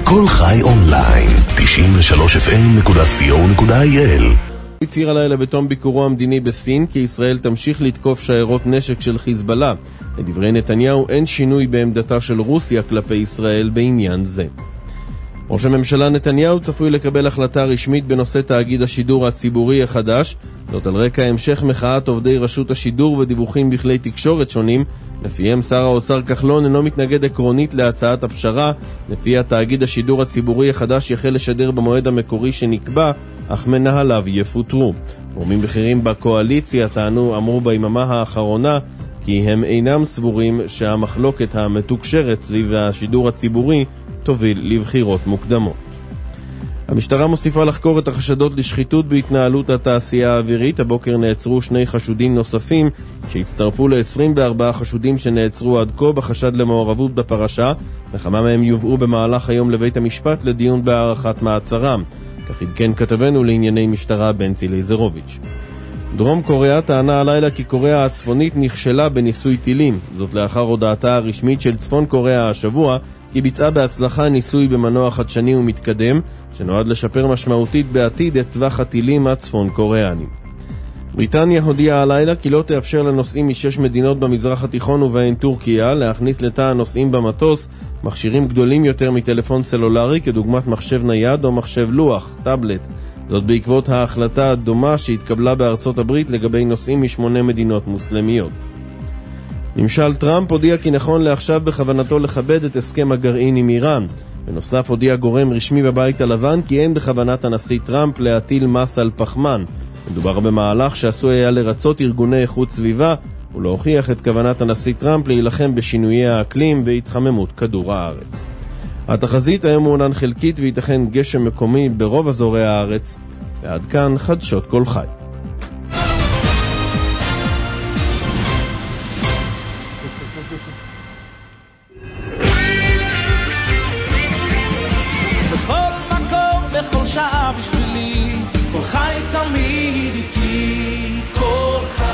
כל חי אונליין, 93fm.co.il. הצהיר הלילה בתום ביקורו המדיני בסין כי ישראל תמשיך לתקוף שיירות נשק של חיזבאללה. לדברי נתניהו אין שינוי בעמדתה של רוסיה כלפי ישראל בעניין זה. ראש הממשלה נתניהו צפוי לקבל החלטה רשמית בנושא תאגיד השידור הציבורי החדש, זאת על רקע המשך מחאת עובדי רשות השידור ודיווחים בכלי תקשורת שונים, לפיהם שר האוצר כחלון אינו מתנגד עקרונית להצעת הפשרה, לפי התאגיד השידור הציבורי החדש יחל לשדר במועד המקורי שנקבע, אך מנהליו יפוטרו. גורמים בכירים בקואליציה אמרו ביממה האחרונה כי הם אינם סבורים שהמחלוקת המתוקשרת סביב השידור הציבורי תוביל לבחירות מוקדמות. המשטרה מוסיפה לחקור את החשדות לשחיתות בהתנהלות התעשייה האווירית. הבוקר נעצרו 2 חשודים נוספים שהצטרפו ל-24 חשודים שנעצרו עד כה בחשד למעורבות בפרשה, וכמה מהם יובאו במהלך היום לבית המשפט לדיון בהארכת מעצרם. כך עדכן כתבנו לענייני משטרה בנצי ליזרוביץ'. דרום קוריאה טענה הלילה כי קוריאה הצפונית נכשלה בניסוי טילים, זאת לאחר הודעתה הרשמית של צפון קוריאה השבוע כי ביצעה בהצלחה ניסוי במנוע חדשני ומתקדם שנועד לשפר משמעותית בעתיד את טווח הטילים הצפון קוריאנים. בריטניה הודיעה הלילה כי לא תאפשר לנוסעים מ6 מדינות במזרח התיכון ובהן טורקיה להכניס לתא הנוסעים במטוס מכשירים גדולים יותר מטלפון סלולרי כדוגמת מחשב נייד או מחשב לוח, טאבלט. זאת בעקבות ההחלטה הדומה שהתקבלה בארצות הברית לגבי נוסעים מ8 מדינות מוסלמיות. ממשל טראמפ הודיע כי נכון לעכשיו בכוונתו לכבד את הסכם הגרעין עם איראן. בנוסף הודיע גורם רשמי בבית הלבן כי אין בכוונת הנשיא טראמפ להטיל מס על פחמן. מדובר במהלך שעשוי היה לרצות ארגוני איכות סביבה ולהוכיח את כוונת הנשיא טראמפ להילחם בשינויי האקלים והתחממות כדור הארץ. התחזית היום מעונן חלקית וייתכן גשם מקומי ברוב אזורי הארץ. ועד כאן חדשות כל חי. בכל מקום, בכל שעה בשבילי, כל חי תמיד איתי, כל חי.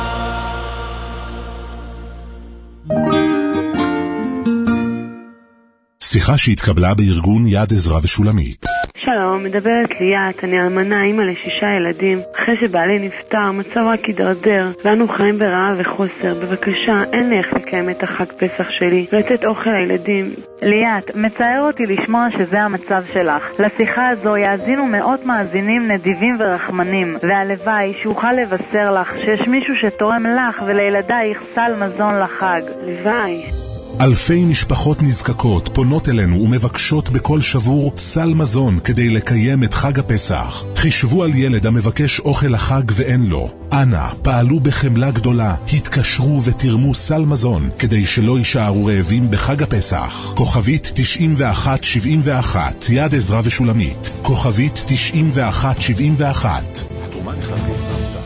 שיחה שהתקבלה בארגון יד עזרא ושולמית. שלום, מדברת ליאת, אני אלמנה, אימא ל6 ילדים. אחרי שבעלי נפטר, מצב רק הידרדר, ואנו חיים ברעב וחוסר. בבקשה, אין לי איך לקיים את החג פסח שלי, ולתת אוכל לילדים. ליאת, מצער אותי לשמוע שזה המצב שלך. לשיחה הזו יאזינו מאות מאזינים נדיבים ורחמנים, והלוואי שאוכל לבשר לך שיש מישהו שתורם לך ולילדייך סל מזון לחג. לוואי. אלפי משפחות נזקקות פונות אלינו ומבקשות בכל שבור סל מזון כדי לקיים את חג הפסח. חישבו על ילד המבקש אוכל לחג ואין לו. אנא, פעלו בחמלה גדולה, התקשרו ותרמו סל מזון כדי שלא יישארו רעבים בחג הפסח. כוכבית 9171, יד עזרא ושולמית. כוכבית 9171. התרומה נכללת לעמותה.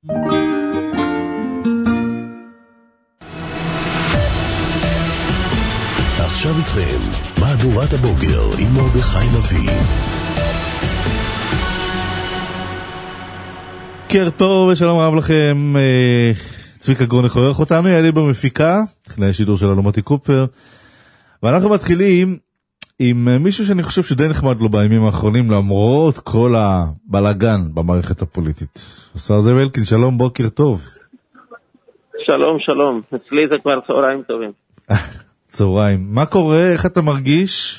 עכשיו איתכם, מהדורת הבוקר עם מרדכי לביא. בוקר טוב ושלום רב לכם. צביקה גרונך עורך אותנו, יעלי במפיקה, טכנאי השידור שלנו מתי קופר, ואנחנו מתחילים עם מישהו שאני חושב שדי נחמד לו בימים האחרונים למרות כל הבלגן במערכת הפוליטית. השר זאב אלקין, שלום, בוקר טוב. שלום, שלום. אצלי זה כבר צהריים טובים. צהריים. מה קורה? איך אתה מרגיש?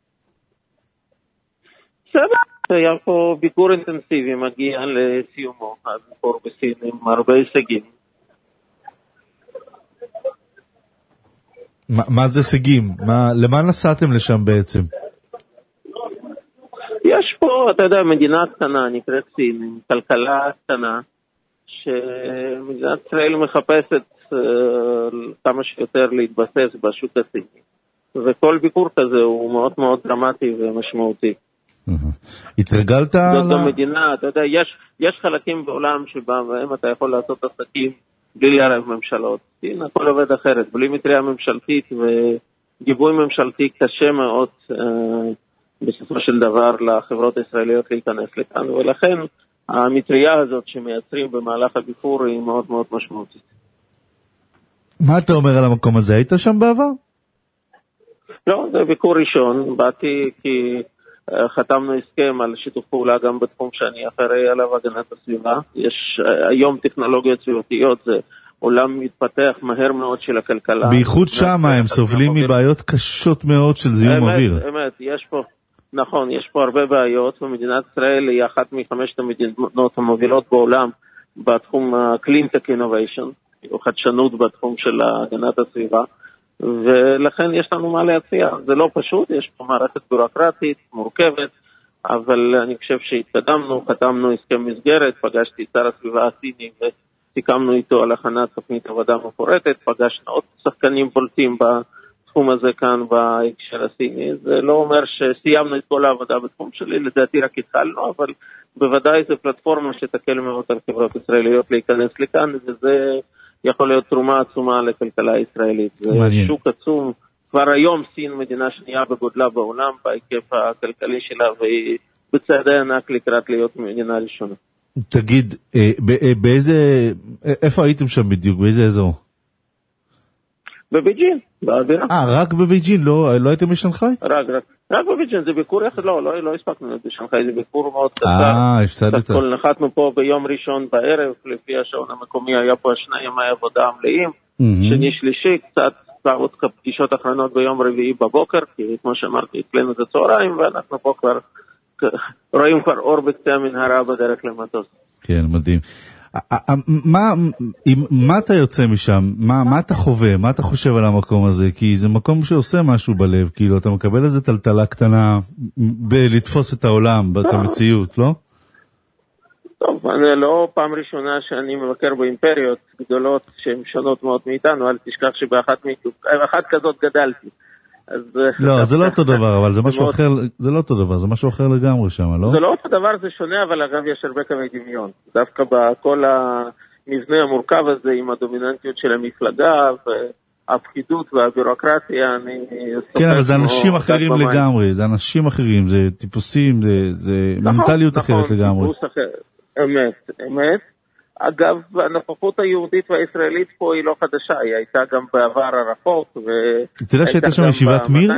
בסדר. היה פה ביקור אינטנסיבי, מגיע לסיומו. הביקור בסין עם הרבה הישגים. מה זה הישגים? למה נסעתם לשם בעצם? יש פה, אתה יודע, מדינה קטנה, נקראת סין, עם כלכלה קטנה, שמדינת ישראל מחפשת כמה שיותר להתבסס בשוק הסיני. וכל ביקור כזה הוא מאוד מאוד דרמטי ומשמעותי. התרגלת? זאת גם מדינה, אתה יודע, יש חלקים בעולם שבהם אתה יכול לעשות עסקים בלי לערב ממשלות. הנה, הכל עובד אחרת, בלי מטריה ממשלתית וגיבוי ממשלתי קשה מאוד בסופו של דבר לחברות הישראליות להיכנס לכאן, ולכן המטריה הזאת שמייצרים במהלך הביקור היא מאוד מאוד משמעותית. מה אתה אומר על המקום הזה? היית שם בעבר? לא, זה ביקור ראשון, באתי כי חתמנו הסכם על שיתוף פעולה גם בתחום שאני אחראי עליו, הגנת הסביבה. יש היום טכנולוגיות סביבתיות, זה עולם מתפתח מהר מאוד של הכלכלה. בייחוד שם הם סובלים מבעיות קשות מאוד של זיהום אוויר. אמת, יש פה, נכון, יש פה הרבה בעיות, ומדינת ישראל היא אחת מחמשת המדינות המובילות בעולם בתחום Clean Tech Innovation, או חדשנות בתחום של הגנת הסביבה, ולכן יש לנו מה להציע. זה לא פשוט, יש פה מערכת ביורוקרטית מורכבת, אבל אני חושב שהתקדמנו, חתמנו הסכם מסגרת, פגשתי את שר הסביבה הסיני וסיכמנו איתו על הכנת תוכנית עבודה מפורטת, פגשנו עוד שחקנים בולטים בתחום הזה כאן בהקשר הסיני. זה לא אומר שסיימנו את כל העבודה בתחום שלי, לדעתי רק התחלנו, אבל בוודאי זה פלטפורמה שתקל מאוד על חברות ישראליות להיכנס לכאן, וזה יכול להיות תרומה עצומה לכלכלה הישראלית. זה שוק עצום. כבר היום סין מדינה שנייה בגודלה בעולם, בהיקף הכלכלי שלה, והיא בצעדי ענק לקראת להיות מדינה ראשונה. תגיד, איפה הייתם שם בדיוק? באיזה אזור? בבייג'ין, באווירה. רק בבייג'ין? לא הייתם בשנגחאי? רק בבייג'ין, זה ביקור יחד, לא הספקנו בשנגחאי, זה ביקור מאוד קצר. הפסדת. נחתנו פה ביום ראשון בערב, לפי השעון המקומי היה פה 2 ימי עבודה מלאים, שני שלישי, קצת עוד פגישות אחרונות ביום רביעי בבוקר, כי כמו שאמרתי, אצלנו זה צהריים, ואנחנו פה כבר רואים כבר אור בקצה המנהרה בדרך למטוס. כן, מדהים. מה אתה יוצא משם? מה אתה חווה? מה אתה חושב על המקום הזה? כי זה מקום שעושה משהו בלב, כאילו אתה מקבל איזה טלטלה קטנה בלתפוס את העולם, את המציאות, לא? טוב, אני לא פעם ראשונה שאני מבקר באימפריות גדולות שהן שונות מאוד מאיתנו, אל תשכח שבאחת כזאת גדלתי. לא, זה לא אותו דבר, אבל זה משהו אחר, זה לא אותו דבר, זה משהו אחר לגמרי שם, לא? זה לא אותו דבר, זה שונה, אבל אגב יש הרבה קווי דמיון. דווקא בכל המבנה המורכב הזה, עם הדומיננטיות של המפלגה, והפקידות והבירוקרטיה, כן, אבל זה אנשים אחרים לגמרי, זה אנשים אחרים, זה טיפוסים, זה מנטליות אחרת לגמרי. אמת. אגב, הנוכחות היהודית והישראלית פה היא לא חדשה, היא הייתה גם בעבר הרחוק, אתה יודע שהייתה שם ישיבת מיר?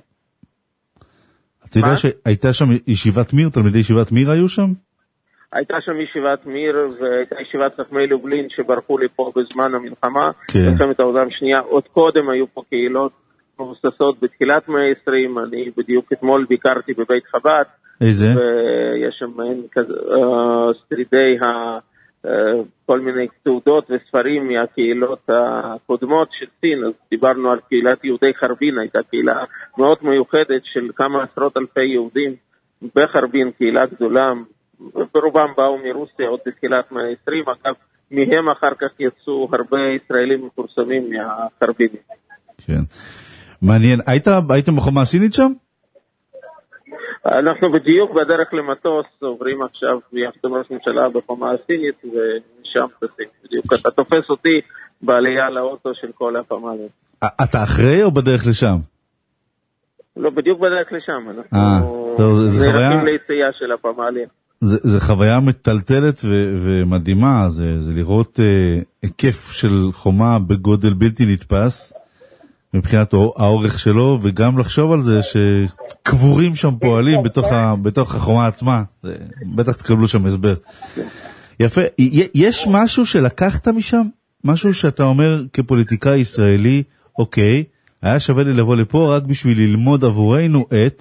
אתה יודע שהייתה שם ישיבת מיר, תלמידי ישיבת מיר היו שם? הייתה שם ישיבת מיר, והייתה ישיבת חכמי לובלין שברחו לי פה בזמן המלחמה, מלחמת העולם השנייה. עוד קודם היו פה קהילות מבוססות בתחילת מאה ה-20, אני בדיוק אתמול ביקרתי בבית חב"ד. איזה? ויש שם שרידי כל מיני תעודות וספרים מהקהילות הקודמות של סין. אז דיברנו על קהילת יהודי חרבין, הייתה קהילה מאוד מיוחדת של כמה עשרות אלפי יהודים בחרבין, קהילה גדולה, ברובם באו מרוסיה עוד בתחילת מאה ה-20, אגב, מהם אחר כך יצאו הרבה ישראלים מפורסמים מהחרבינים. כן, מעניין. הייתם בחומה הסינית שם? אנחנו בדיוק בדרך למטוס, עוברים עכשיו יחד עם ראש ממשלה בחומה הסינית, ושם תשים. בדיוק אתה תופס אותי בעלייה לאוטו של כל הפמליה. אתה אחרי או בדרך לשם? לא, בדיוק בדרך לשם. אנחנו נערכים ליציאה של הפמליה. זה חוויה מטלטלת ומדהימה, זה לראות היקף של חומה בגודל בלתי נתפס, מבחינת האורך שלו, וגם לחשוב על זה שקבורים שם פועלים בתוך החומה עצמה. בטח תקבלו שם הסבר. יפה. יש משהו שלקחת משם? משהו שאתה אומר כפוליטיקאי ישראלי, אוקיי, היה שווה לי לבוא לפה רק בשביל ללמוד עבורנו את...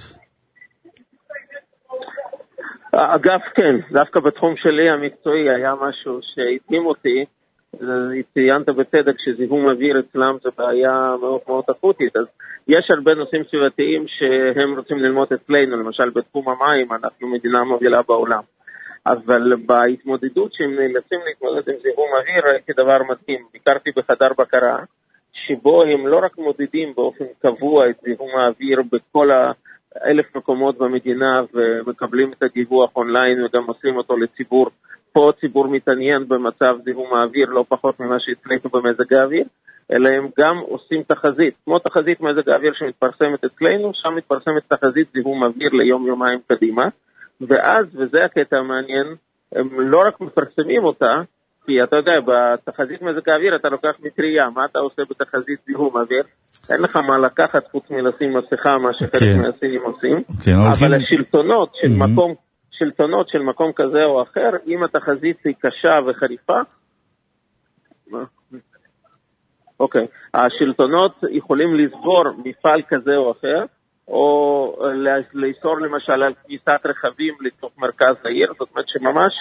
אגב, כן, דווקא בתחום שלי המקצועי היה משהו שהתאים אותי. ציינת בצדק שזיהום אוויר אצלם זה בעיה מאוד מאוד אקוטית, אז יש הרבה נושאים סביבתיים שהם רוצים ללמוד אצלנו, למשל בתחום המים, אנחנו מדינה מובילה בעולם, אבל בהתמודדות שהם נאלצים להתמודד עם זיהום אוויר, ראיתי דבר מדהים. ביקרתי בחדר בקרה, שבו הם לא רק מודדים באופן קבוע את זיהום האוויר בכל 1,000 מקומות במדינה, ומקבלים את הדיווח אונליין וגם עושים אותו לציבור. פה ציבור מתעניין במצב זיהום האוויר לא פחות ממה שהצליחו במזג האוויר, אלא הם גם עושים תחזית, כמו תחזית מזג האוויר שמתפרסמת אצלנו, שם מתפרסמת תחזית זיהום אוויר ליום-יומיים קדימה, ואז, וזה הקטע המעניין, הם לא רק מפרסמים אותה, כי אתה יודע, בתחזית מזג האוויר אתה לוקח מטריה, מה אתה עושה בתחזית זיהום אוויר? אין לך מה לקחת חוץ מלשים מסכה, מה שחלק מהסינים עושים. אבל השלטונות של מקום כזה או אחר, אם התחזית היא קשה וחריפה, אוקיי, השלטונות יכולים לסגור מפעל כזה או אחר, או לאסור למשל על כניסת רכבים לתוך מרכז העיר, זאת אומרת שממש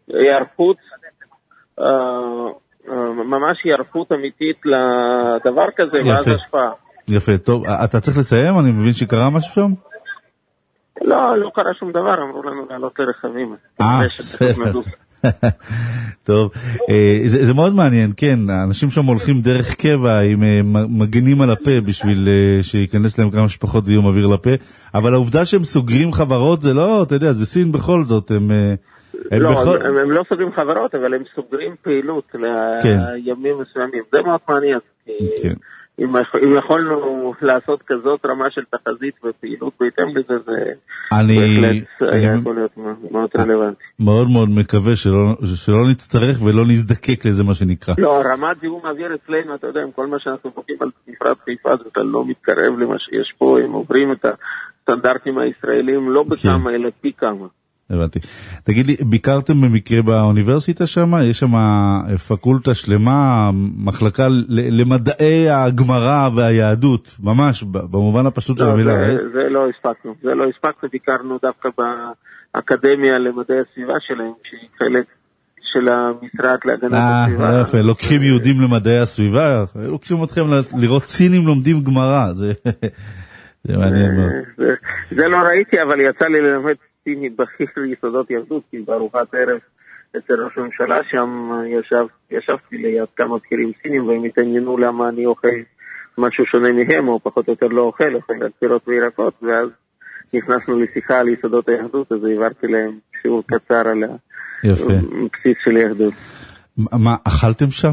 היערכות אמיתית לדבר כזה, ואז השפעה. יפה, טוב, אתה צריך לסיים? אני מבין שקרה משהו שם? לא קרה שום דבר, אמרו לנו לעלות לרכבים. בסדר. טוב, זה מאוד מעניין, כן, האנשים שם הולכים דרך קבע עם מגנים על הפה בשביל שיכנס להם כמה שפחות זיהום אוויר לפה, אבל העובדה שהם סוגרים חברות זה לא, אתה יודע, זה סין בכל זאת, הם לא סוגרים חברות, אבל הם סוגרים פעילות לימים מסוימים, זה מאוד מעניין, אם יכולנו לעשות כזאת רמה של תחזית ופעילות בהתאם לזה, זה בהחלט היה יכול להיות מאוד רלוונטי. מאוד מאוד מקווה שלא נצטרך ולא נזדקק לזה מה שנקרא. לא, רמת זיהום אוויר אצלנו, אתה יודע, עם כל מה שאנחנו פוגעים על מפרץ חיפה, זה לא מתקרב למה שיש פה, הם עוברים את הסטנדרטים הישראלים, לא בכמה אלא פי כמה. הבנתי. תגיד לי, ביקרתם במקרה באוניברסיטה שם? יש שם פקולטה שלמה, מחלקה למדעי הגמרא והיהדות, ממש, במובן הפשוט של המילה. זה לא הספקנו, ביקרנו דווקא באקדמיה למדעי הסביבה שלהם, שהיא חלק של המשרד להגנת הסביבה. יפה, לוקחים יהודים למדעי הסביבה, לוקחים אתכם לראות סינים לומדים גמרא, זה מעניין מאוד. זה לא ראיתי, אבל יצא לי ללמד סיני בכיר יסודות יהדות, כי בארוחת ערב אצל ראש הממשלה שם ישבתי ליד כמה בכירים סינים, והם התעניינו למה אני אוכל משהו שונה מהם, או פחות או יותר לא אוכל פירות וירקות, ואז נכנסנו לשיחה על יסודות היהדות, אז העברתי להם שיעור קצר על הבסיס של היהדות. מה, אכלתם שם?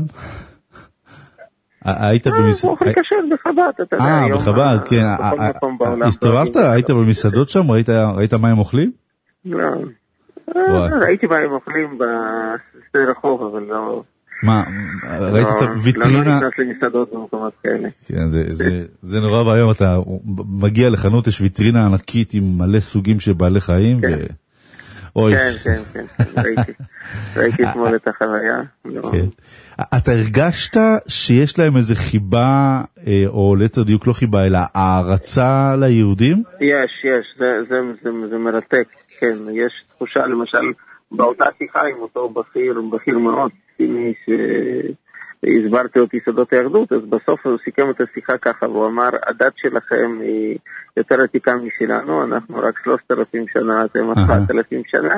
היית במסעדות? אוכל כשר בחב"ד, אתה יודע. בחב"ד, כן. הסתובבת? היית במסעדות שם? ראית מה הם אוכלים? לא. ראיתי מה הם אוכלים בשדה רחוב, אבל לא... מה, ראית את הוויטרינה? לא נכנס למסעדות במקומות כאלה. כן, זה נורא והיום אתה מגיע לחנות, יש ויטרינה ענקית עם מלא סוגים של בעלי חיים, כן, ראיתי אתמול את החוויה. אתה הרגשת שיש להם איזה חיבה, או ליתר דיוק לא חיבה, אלא הערצה ליהודים? יש, זה מרתק, כן, יש תחושה, למשל, באותה שיחה עם אותו בכיר מאוד, סיני שהסברתי אותי יסודות היהדות, אז בסוף הוא סיכם את השיחה ככה, והוא אמר, הדת שלכם היא יותר עתיקה משלנו, אנחנו רק 3,000 שנה, אתם 4,000 שנה,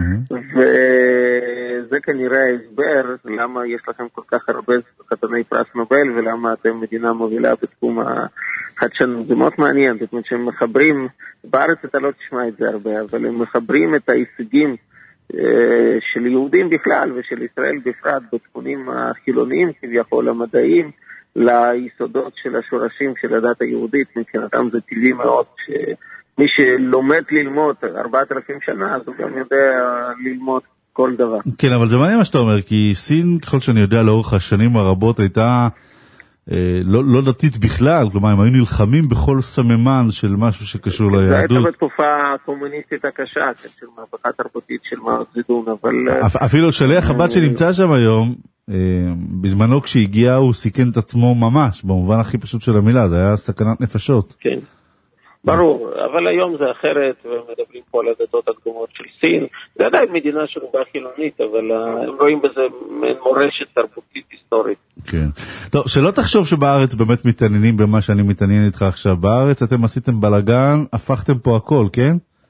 וזה כנראה הסבר למה יש לכם כל כך הרבה חתני פרס נובל, ולמה אתם מדינה מובילה בתחום החדשנות. זה מאוד מעניין, זאת אומרת שהם מחברים, בארץ אתה לא תשמע את זה הרבה, אבל הם מחברים את ההישגים של יהודים בכלל ושל ישראל בפרט בתחומים החילוניים כביכול המדעיים ליסודות של השורשים של הדת היהודית. מבחינתם זה טבעי מאוד שמי שלומד ללמוד 4,000 שנה אז הוא גם יודע ללמוד כל דבר. כן, אבל זה מעניין מה שאתה אומר, כי סין ככל שאני יודע לאורך השנים הרבות הייתה לא דתית בכלל, כלומר הם היו נלחמים בכל סממן של משהו שקשור ליהדות. זה הייתה בתקופה הקומוניסטית הקשה, של מהפכה תרבותית של מאו זדון, אבל... אפילו שליח חב"ד שנמצא שם היום, בזמנו כשהגיע הוא סיכן את עצמו ממש, במובן הכי פשוט של המילה, זה היה סכנת נפשות. כן. ברור, אבל היום זה אחרת, ומדברים פה על הדתות הקדומות של סין. זה עדיין מדינה שרובה חילונית, אבל הם רואים בזה מורשת תרבותית היסטורית. כן. טוב, שלא תחשוב שבארץ באמת מתעניינים במה שאני מתעניין איתך עכשיו. בארץ אתם עשיתם בלגן, הפכתם פה הכל, כן?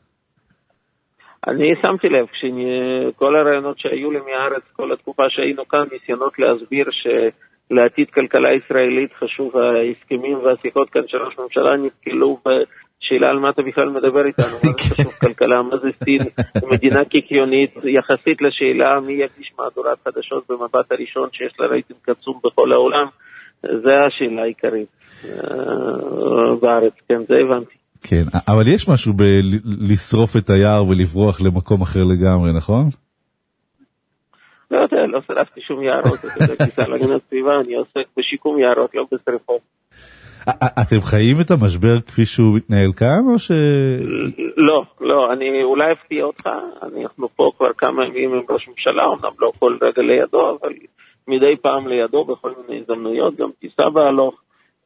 אני שמתי לב, כל הרעיונות שהיו לי מהארץ, כל התקופה שהיינו כאן, ניסיונות להסביר לעתיד כלכלה ישראלית חשוב ההסכמים והשיחות כאן של ראש ממשלה נתקלו בשאלה על מה אתה בכלל מדבר איתנו, מה זה חשוב כלכלה, מה זה סין, מדינה קיקיונית, יחסית לשאלה מי יגיש מהדורת חדשות במבט הראשון שיש לה רייטינג קצום בכל העולם, זה השאלה העיקרית בארץ, כן, זה הבנתי. כן, אבל יש משהו לשרוף את היער ולברוח למקום אחר לגמרי, נכון? לא יודע, לא שרפתי שום יערות, כניסה להגנת סביבה, אני עוסק בשיקום יערות, לא בשריפות. אתם חיים את המשבר כפי שהוא מתנהל כאן, או ש... לא, אני אולי אפתיע אותך, אנחנו פה כבר כמה ימים עם ראש ממשלה, אומנם לא כל רגע לידו, אבל מדי פעם לידו בכל מיני הזדמנויות, גם טיסה בהלוך,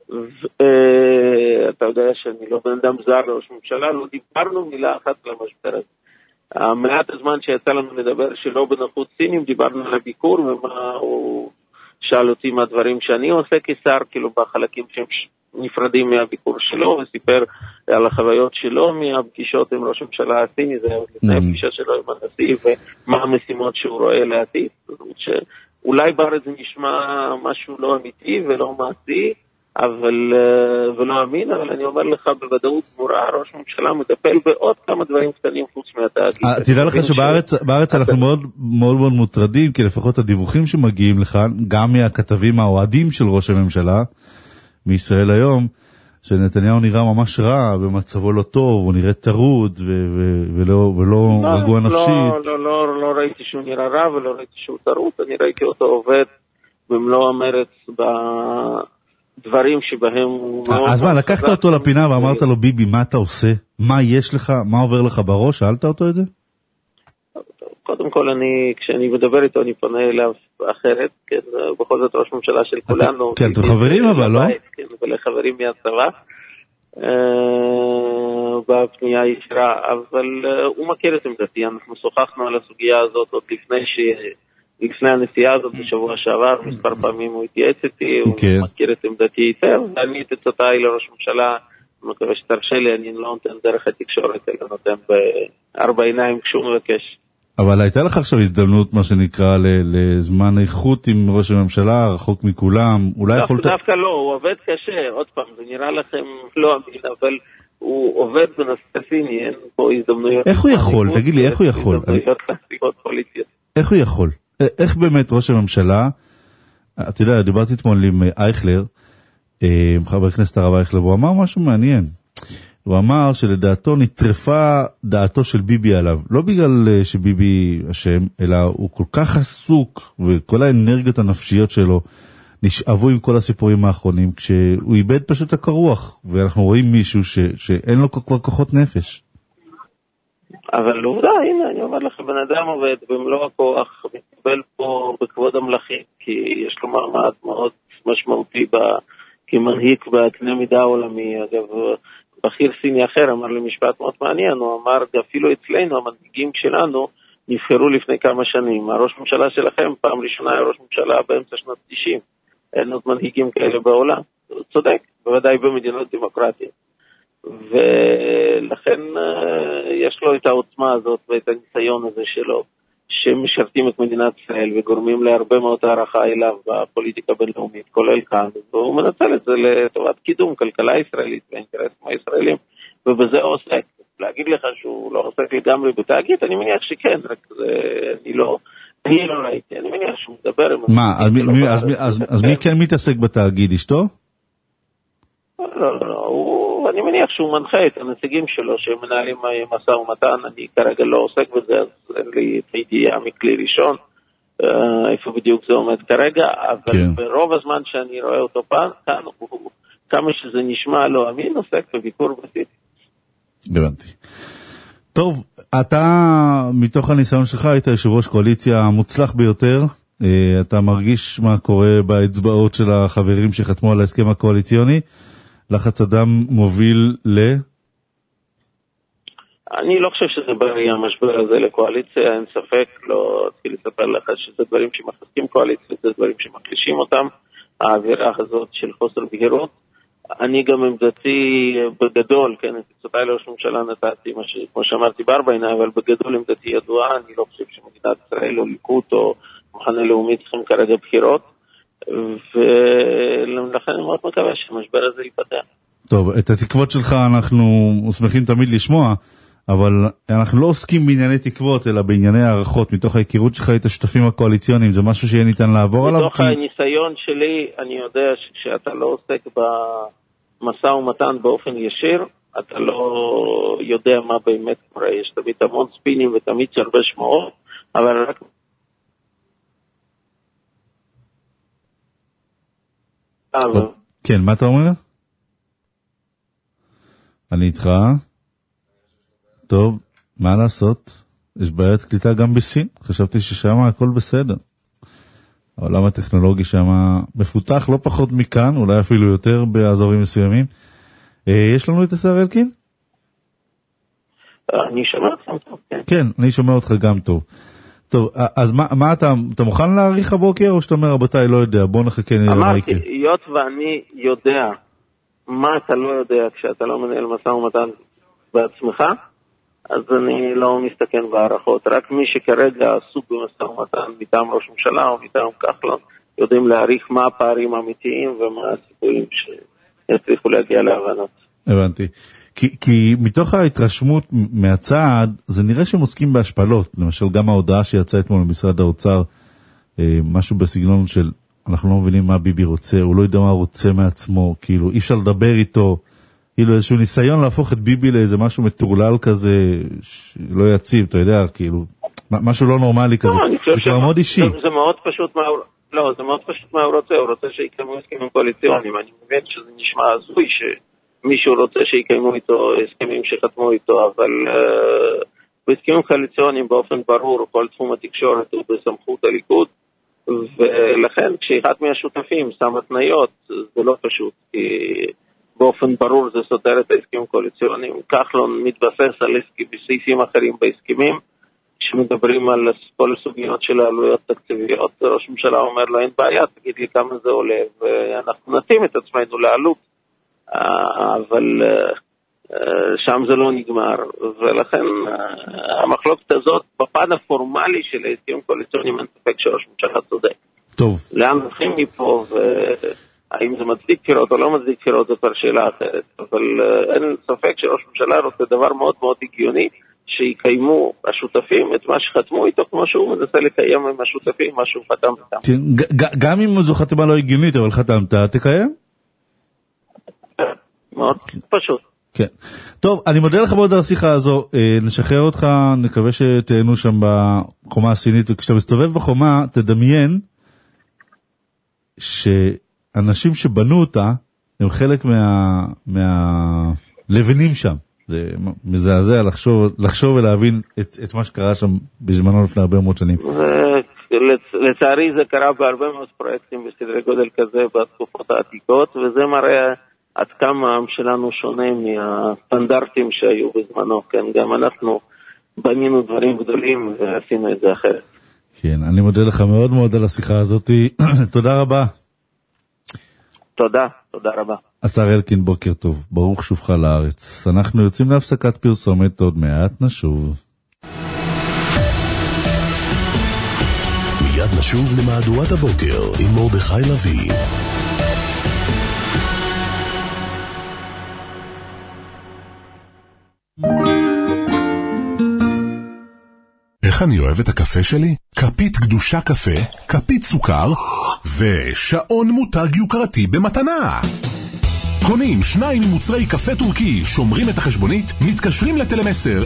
ואתה יודע שאני לא בן אדם זר לראש ממשלה, לא דיברנו מילה אחת על המשבר הזה. המעט הזמן שיצא לנו לדבר שלא בנוחות סינים, דיברנו על הביקור, ומה הוא שאל אותי מהדברים שאני עושה כשר, כאילו בחלקים שהם נפרדים מהביקור שלו, וסיפר על החוויות שלו מהפגישות עם ראש הממשלה הסיני, זה לפני הפגישה שלו עם הנשיא, ומה המשימות שהוא רואה לעתיד. שאולי בארץ זה נשמע משהו לא אמיתי ולא מעשי, ולא אמין, אבל אני אומר לך בוודאות גמורה, ראש הממשלה מטפל בעוד כמה דברים קטנים חוץ מהתאגיד. תראה לך שבארץ אנחנו מאוד מאוד מוטרדים, כי לפחות הדיווחים שמגיעים לכאן, גם מהכתבים האוהדים של ראש הממשלה, מישראל היום, שנתניהו נראה ממש רע, במצבו לא טוב, הוא נראה טרוד, ולא רגוע נפשית. לא ראיתי שהוא נראה רע, ולא ראיתי שהוא טרוד, אני ראיתי אותו עובד במלוא המרץ דברים שבהם הוא... אז מה, לקחת אותו לפינה ואמרת לו, ביבי, מה אתה עושה? מה יש לך? מה עובר לך בראש? שאלת אותו את זה? קודם כל, כשאני מדבר איתו, אני פונה אליו אחרת, כן, בכל זאת ראש ממשלה של כולנו. כן, אתם חברים אבל, לא? כן, ולחברים מהצבא, בפנייה ישירה, אבל הוא מכיר את עמדתי, אנחנו שוחחנו על הסוגיה הזאת עוד לפני הנסיעה הזאת בשבוע שעבר, מספר פעמים הוא התייעץ איתי, הוא מכיר את עמדתי היטב, אני את עצותיי לראש ממשלה, אני מקווה שתרשה לי, אני לא נותן דרך התקשורת, אלא נותן בארבע עיניים כשהוא מבקש. אבל הייתה לך עכשיו הזדמנות, מה שנקרא, לזמן איכות עם ראש הממשלה, רחוק מכולם, אולי יכולת... דווקא לא, הוא עובד קשה, עוד פעם, זה נראה לכם לא אמין, אבל הוא עובד בנושא סיני, אין פה הזדמנויות. איך הוא יכול? תגיד לי, איך הוא יכול? איך הוא יכול? איך באמת ראש הממשלה, אתה יודע, דיברתי אתמול עם אייכלר, עם חבר הכנסת הרב אייכלר, והוא אמר משהו מעניין. הוא אמר שלדעתו נטרפה דעתו של ביבי עליו, לא בגלל שביבי אשם, אלא הוא כל כך עסוק, וכל האנרגיות הנפשיות שלו נשאבו עם כל הסיפורים האחרונים, כשהוא איבד פשוט הקרוח, ואנחנו רואים מישהו שאין לו כבר כוחות נפש. אבל עובדה, הנה, אני אומר לך, בן אדם עובד במלוא הכוח, מתקבל פה בכבוד המלכים, כי יש לו מעמד מאוד משמעותי כמנהיג בקנה מידה עולמי. אגב, בכיר סיני אחר אמר לי משפט מאוד מעניין, הוא אמר, אפילו אצלנו, המנהיגים שלנו נבחרו לפני כמה שנים. הראש ממשלה שלכם, פעם ראשונה היה ראש ממשלה באמצע שנות 90. אין עוד מנהיגים כאלה בעולם. הוא צודק, בוודאי במדינות דמוקרטיות. ולכן יש לו את העוצמה הזאת ואת הניסיון הזה שלו, שמשרתים את מדינת ישראל וגורמים להרבה מאוד הערכה אליו בפוליטיקה בינלאומית, כולל כאן, והוא מנצל את זה לטובת קידום כלכלה ישראלית והאינטרסים הישראלים, ובזה הוא עוסק. להגיד לך שהוא לא עוסק לגמרי בתאגיד, אני מניח שכן, רק אני לא ראיתי, אני מניח שהוא מדבר עם... מה, אז מי כן מתעסק בתאגיד, אשתו? לא, אני מניח שהוא מנחה את הנציגים שלו שמנהלים משא ומתן, אני כרגע לא עוסק בזה, אז אין לי את הידיעה מכלי ראשון, איפה בדיוק זה עומד כרגע, אבל ברוב הזמן שאני רואה אותו כאן, כמה שזה נשמע לא אמין, עוסק בביקור בסין. הבנתי. טוב, אתה מתוך הניסיון שלך היית יושב ראש קואליציה המוצלח ביותר, אתה מרגיש מה קורה באצבעות של החברים שחתמו על ההסכם הקואליציוני, לחץ אדם מוביל אני לא חושב שזה בריא המשבר הזה לקואליציה, אין ספק, לא אתחיל לספר לך שזה דברים שמחזקים קואליציה, זה דברים שמחלישים אותם, האווירה הזאת של חוסר בהירות. אני גם עמדתי בגדול, כן, את עצותיי לראש ממשלה נתתי, כמו שאמרתי בארבע עיניים, אבל בגדול עמדתי ידועה, אני לא חושב שמדינת ישראל או ליכוד או מחנה לאומי צריכים כרגע בחירות, ולכן אני מאוד מקווה שהמשבר הזה ייפתח. טוב, את התקוות שלך אנחנו שמחים תמיד לשמוע, אבל אנחנו לא עוסקים בענייני תקוות, אלא בענייני הערכות. מתוך ההיכרות שלך את השותפים הקואליציוניים, זה משהו שיהיה ניתן לעבור עליו? מתוך הניסיון שלי, אני יודע שכשאתה לא עוסק במשא ומתן באופן ישיר, אתה לא יודע מה באמת קורה. יש תמיד המון ספינים ותמיד הרבה שמועות, אבל רק כן, מה אתה אומר? אני איתך. טוב, מה לעשות? יש בעיית קליטה גם בסין. חשבתי ששם הכל בסדר. העולם הטכנולוגי שם מפותח לא פחות מכאן, אולי אפילו יותר באזורים מסוימים. יש לנו את השר אלקין? אני שומע אותך טוב, כן. כן, אני שומע אותך גם טוב. טוב, אז מה אתה מוכן להאריך הבוקר, או שאתה אומר, רבותיי, לא יודע, בוא נחכה נראה מה יקרה. אמרתי, היות ואני יודע מה אתה לא יודע כשאתה לא מנהל משא ומתן בעצמך, אז אני לא מסתכן בהערכות. רק מי שכרגע עסוק במשא ומתן מטעם ראש ממשלה או מטעם כחלון, יודעים להעריך מה הפערים האמיתיים ומה הסיכויים שיצליחו להגיע להבנות. הבנתי. כי מתוך ההתרשמות מהצעד, זה נראה שהם עוסקים בהשפלות. למשל, גם ההודעה שיצאה אתמול למשרד האוצר, משהו בסגנון של, אנחנו לא מבינים מה ביבי רוצה, הוא לא יודע מה הוא רוצה מעצמו, כאילו, אי אפשר לדבר איתו, כאילו איזשהו ניסיון להפוך את ביבי לאיזה משהו מטורלל כזה, לא יציב, אתה יודע, כאילו, משהו לא נורמלי כזה. זה כבר מאוד אישי. זה מאוד פשוט מה הוא רוצה, הוא רוצה שיקיימו הסכמים קואליציוניים. אני מבין שזה נשמע הזוי מישהו רוצה שיקיימו איתו הסכמים שחתמו איתו, אבל בהסכמים קואליציוניים באופן ברור כל תחום התקשורת הוא בסמכות הליכוד, ולכן כשאחד מהשותפים שם התניות זה לא פשוט, כי באופן ברור זה סותר את ההסכמים הקואליציוניים. כחלון מתבסס על סעיפים אחרים בהסכמים שמדברים על כל הסוגיות של העלויות תקציביות. ראש ממשלה אומר לו אין בעיה, תגיד לי כמה זה עולה ואנחנו נתאים את עצמנו לעלות, אבל שם זה לא נגמר, ולכן המחלוקת הזאת בפן הפורמלי של ההסכמים הקואליציוניים אין ספק שראש ממשלה צודק. טוב. לאן הולכים מפה, והאם זה מצדיק בחירות או לא מצדיק בחירות זו כבר שאלה אחרת, אבל אין ספק שראש ממשלה רוצה דבר מאוד מאוד הגיוני, שיקיימו השותפים את מה שחתמו איתו, כמו שהוא מנסה לקיים עם השותפים מה שהוא חתם איתם. גם אם זו חתימה לא הגיונית, אבל חתמת, תקיים? מאוד פשוט. כן. טוב, אני מודה לך מאוד על השיחה הזו, נשחרר אותך, נקווה שתהנו שם בחומה הסינית, וכשאתה מסתובב בחומה, תדמיין שאנשים שבנו אותה, הם חלק מהלבנים שם. זה מזעזע לחשוב ולהבין את מה שקרה שם בזמנו לפני הרבה מאוד שנים. לצערי זה קרה בהרבה מאוד פרויקטים בסדרי גודל כזה בתקופות העתיקות, וזה מראה עד כמה העם שלנו שונה מהסטנדרטים שהיו בזמנו. כן, גם אנחנו בנינו דברים גדולים ועשינו את זה אחרת. כן, אני מודה לך מאוד מאוד על השיחה הזאת. תודה רבה. תודה רבה. השר אלקין, בוקר טוב, ברוך שובך לארץ. אנחנו יוצאים להפסקת פרסומת, עוד מעט נשוב. מיד נשוב למהדורת הבוקר עם מרדכי לוי. איך אני אוהב את הקפה שלי? כפית קדושה קפה, כפית סוכר ושעון מותג יוקרתי במתנה. קונים 2 ממוצרי קפה טורקי, שומרים את החשבונית, מתקשרים לטלמסר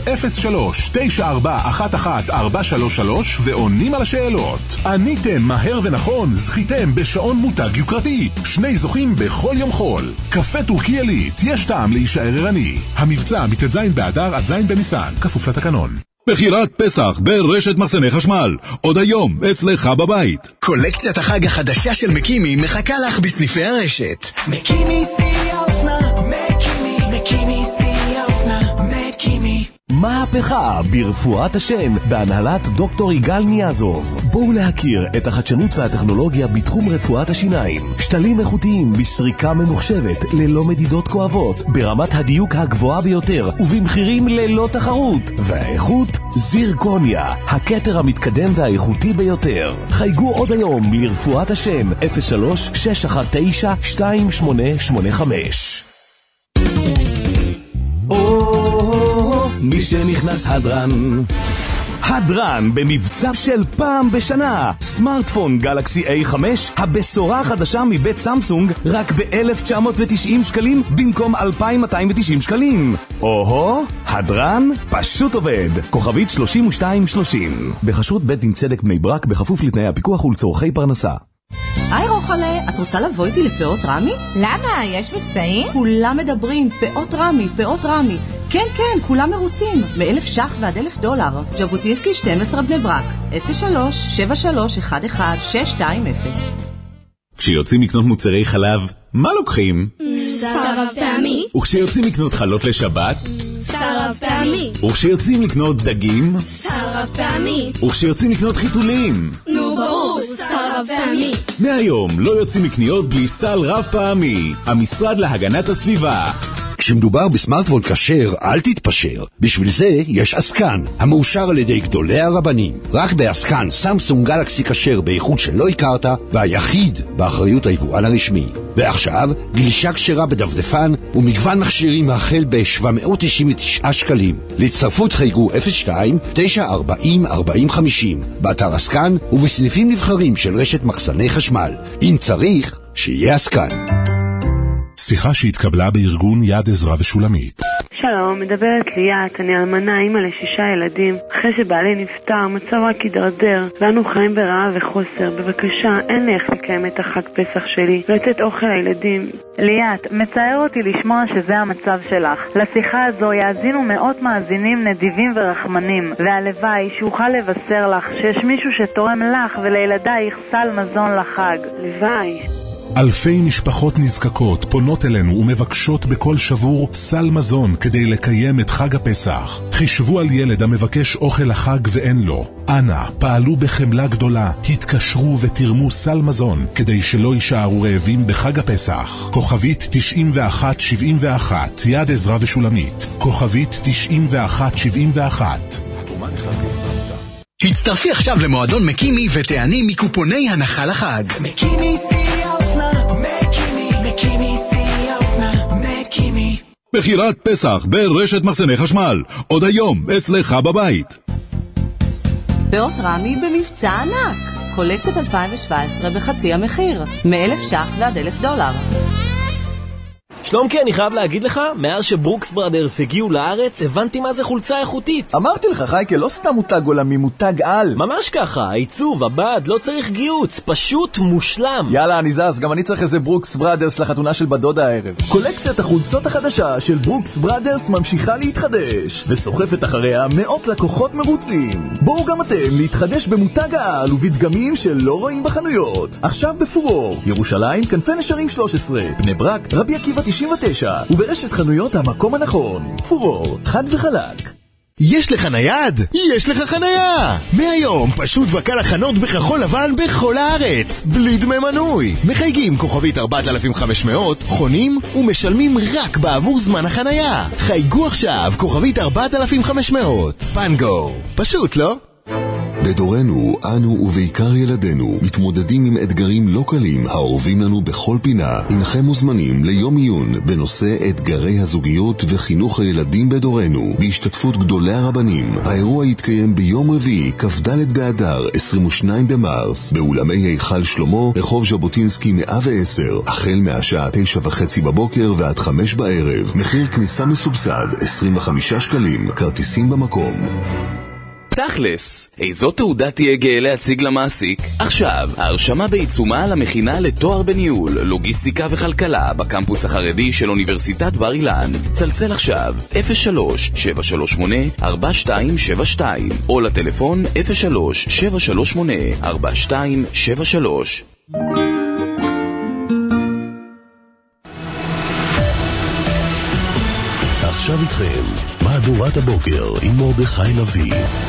03-9411-433 ועונים על השאלות. עניתם מהר ונכון, זכיתם בשעון מותג יוקרתי. 2 זוכים בכל יום חול. קפה טורקי אלית, יש טעם להישאר ערני. המבצע מתז באדר עד ז' בניסן, כפוף לתקנון. בחירת פסח ברשת מחסני חשמל, עוד היום אצלך בבית. קולקציית החג החדשה של מקימי מחכה לך בסניפי הרשת. מקימי שיא האופנה, מקימי שיא האופנה, מקימי. מהפכה ברפואת השן בהנהלת דוקטור יגאל ניאזוב. בואו להכיר את החדשנות והטכנולוגיה בתחום רפואת השיניים. שתלים איכותיים בסריקה ממוחשבת ללא מדידות כואבות, ברמת הדיוק הגבוהה ביותר ובמחירים ללא תחרות. והאיכות זירקוניה, הכתר המתקדם והאיכותי ביותר. חייגו עוד היום לרפואת השן 03-619-2885. מי שנכנס הדרן. הדרן במבצע של פעם בשנה. סמארטפון גלקסי A5, הבשורה החדשה מבית סמסונג, רק ב-1990 שקלים במקום 2,290 שקלים. הדרן פשוט עובד. כוכבית 3230. בחסות בית דין צדק בני ברק, בכפוף לתנאי הפיקוח ולצורכי פרנסה. איירוקס יוחלה, את רוצה לבוא איתי לפאות רמי? למה? יש מבצעים? כולם מדברים, פאות רמי, פאות רמי. כן, כן, כולם מרוצים. מ1,000 ש"ח ועד $1,000. ז'בוטינסקי 12 בני ברק, 03-7311-620. כשיוצאים לקנות מוצרי חלב, מה לוקחים? שר רב פעמי. וכשיוצאים לקנות חלות לשבת? שר רב פעמי. וכשיוצאים לקנות דגים? שר רב פעמי. וכשיוצאים לקנות חיתולים? נו ברור, שר רב פעמי. מהיום לא יוצאים לקניות בלי סל רב פעמי. המשרד להגנת הסביבה. כשמדובר בסמארטפון כשר, אל תתפשר. בשביל זה יש אסקן, המאושר על ידי גדולי הרבנים. רק באסקן סמסונג גלקסי כשר באיכות שלא הכרת, והיחיד באחריות היבואן הרשמי. ועכשיו, גלישה כשרה בדפדפן ומגוון מכשירים החל ב-799 שקלים. להצטרפות חייגו 02-940-4050 באתר אסקן ובסניפים נבחרים של רשת מחסני חשמל. אם צריך, שיהיה אסקן. שיחה שהתקבלה בארגון יד עזרא ושולמית. שלום, מדברת ליאת, אני אלמנה, אימא ל6 ילדים. אחרי שבעלי נפטר, מצב רק הידרדר, ואנו חיים ברעב וחוסר. בבקשה, אין לי איך לקיים את החג פסח שלי, לתת אוכל לילדים. ליאת, מצער אותי לשמוע שזה המצב שלך. לשיחה הזו יאזינו מאות מאזינים נדיבים ורחמנים, והלוואי שאוכל לבשר לך שיש מישהו שתורם לך ולילדייך סל מזון לחג. לוואי. אלפי משפחות נזקקות פונות אלינו ומבקשות בכל שבור סל מזון כדי לקיים את חג הפסח. חישבו על ילד המבקש אוכל לחג ואין לו. אנא, פעלו בחמלה גדולה, התקשרו ותרמו סל מזון כדי שלא יישארו רעבים בחג הפסח. כוכבית 9171, יד עזרא ושולמית. כוכבית 9171. התרומה לחג הצטרפי עכשיו למועדון מקימי ותעני מקופוני הנחה לחג. מקימי בחירת פסח ברשת מחסני חשמל. עוד היום אצלך בבית. פאות רמי במבצע ענק. קולקציית 2017 בחצי המחיר. מ1,000 ש"ח ועד $1,000. שלומקי, אני חייב להגיד לך, מאז שברוקס ברדרס הגיעו לארץ, הבנתי מה זה חולצה איכותית. אמרתי לך, חייקה, לא סתם מותג עולמי, מותג על. ממש ככה, העיצוב, הבד, לא צריך גיוץ, פשוט מושלם. יאללה, אני זז, גם אני צריך איזה ברוקס ברדרס לחתונה של בדודה הערב. קולקציית החולצות החדשה של ברוקס ברדרס ממשיכה להתחדש, וסוחפת אחריה מאות לקוחות מרוצים. בואו גם אתם להתחדש במותג העל ובדגמים שלא רואים בחנויות. עכשיו בפורור, ירושלים, כנפי נשרים 13, בני ברק, רבי עקיבא 99, וברשת חנויות המקום הנכון. פורור, חד וחלק. יש לך נייד? יש לך חנייה! מהיום פשוט וקל החנות בכחול לבן בכל הארץ, בלי דמי מנוי. מחייגים כוכבית 4500, חונים ומשלמים רק בעבור זמן החנייה. חייגו עכשיו כוכבית 4500. פנגו. פשוט, לא? בדורנו, אנו ובעיקר ילדינו מתמודדים עם אתגרים לא קלים העורבים לנו בכל פינה. אינכם מוזמנים ליום עיון בנושא אתגרי הזוגיות וחינוך הילדים בדורנו בהשתתפות גדולי הרבנים. האירוע יתקיים ביום רביעי, כ"ד באדר, 22 במרס, באולמי היכל שלמה, רחוב ז'בוטינסקי 110, החל מהשעה 9:30 בבוקר ועד 5 בערב. מחיר כניסה מסובסד 25 שקלים, כרטיסים במקום. תכלס, איזו תעודה תהיה גאה להציג למעסיק? עכשיו, ההרשמה בעיצומה למכינה לתואר בניהול, לוגיסטיקה וכלכלה בקמפוס החרדי של אוניברסיטת בר אילן. צלצל עכשיו 03-738-4272 או לטלפון 03-738-4273. עכשיו איתכם, מהדורת הבוקר עם מרדכי לוי.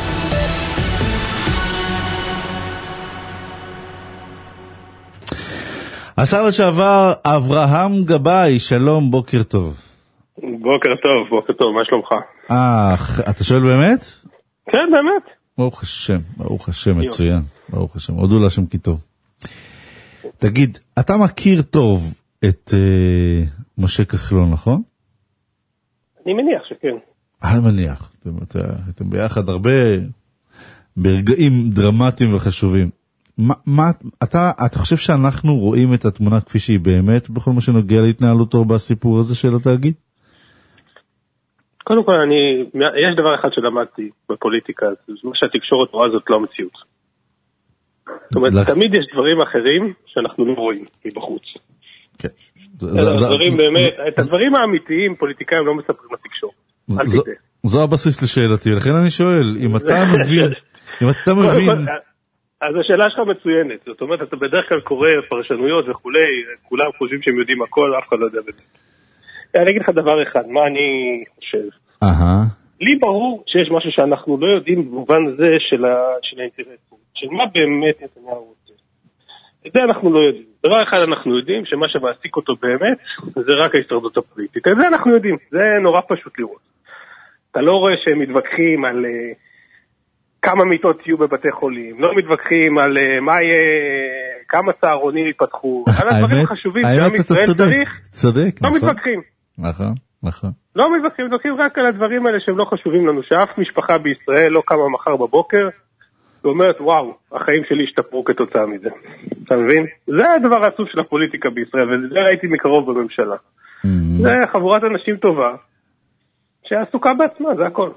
השר לשעבר אברהם גבאי, שלום, בוקר טוב. בוקר טוב, בוקר טוב, מה שלומך? אתה שואל באמת? כן, באמת. ברוך השם, מצוין, ברוך השם, הודו להשם כי טוב. תגיד, אתה מכיר טוב את משה כחלון, נכון? אני מניח שכן. אני מניח, אתם ביחד הרבה ברגעים דרמטיים וחשובים. אתה חושב שאנחנו רואים את התמונה כפי שהיא באמת בכל מה שנוגע להתנהלותו בסיפור הזה של התאגיד? קודם כל, יש דבר אחד שלמדתי בפוליטיקה, זה מה שהתקשורת רואה זאת לא המציאות. זאת אומרת, תמיד יש דברים אחרים שאנחנו לא רואים מבחוץ. כן. הדברים באמת, את הדברים האמיתיים פוליטיקאים לא מספרים לתקשורת. אל תדע. זו הבסיס לשאלתי, לכן אני שואל, אם אתה מבין... אז השאלה שלך מצוינת, זאת אומרת, אתה בדרך כלל קורא פרשנויות וכולי, כולם חושבים שהם יודעים הכל, אף אחד לא יודע בזה. אני אגיד לך דבר אחד, מה אני חושב. לי ברור שיש משהו שאנחנו לא יודעים במובן הזה של האינטרס, של מה באמת נתניהו רוצה. את זה אנחנו לא יודעים. דבר אחד אנחנו יודעים, שמה שמעסיק אותו באמת, זה רק ההישרדות הפוליטית. את זה אנחנו יודעים, זה נורא פשוט לראות. אתה לא רואה שהם מתווכחים על כמה מיטות יהיו בבתי חולים, לא מתווכחים על מה יהיה, כמה צהרונים ייפתחו. על הדברים החשובים שעם ישראל צריך, לא מתווכחים. נכון. לא מתווכחים רק על הדברים האלה שהם לא חשובים לנו, שאף משפחה בישראל לא קמה מחר בבוקר, ואומרת, וואו, החיים שלי השתפרו כתוצאה מזה. אתה מבין? זה הדבר העצוב של הפוליטיקה בישראל, וזה ראיתי מקרוב בממשלה. זה חבורת אנשים טובה, שעסוקה בעצמה, זה הכל.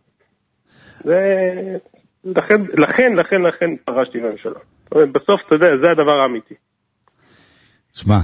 לכן פרשתי בממשלה. בסוף, אתה יודע, זה הדבר האמיתי. תשמע,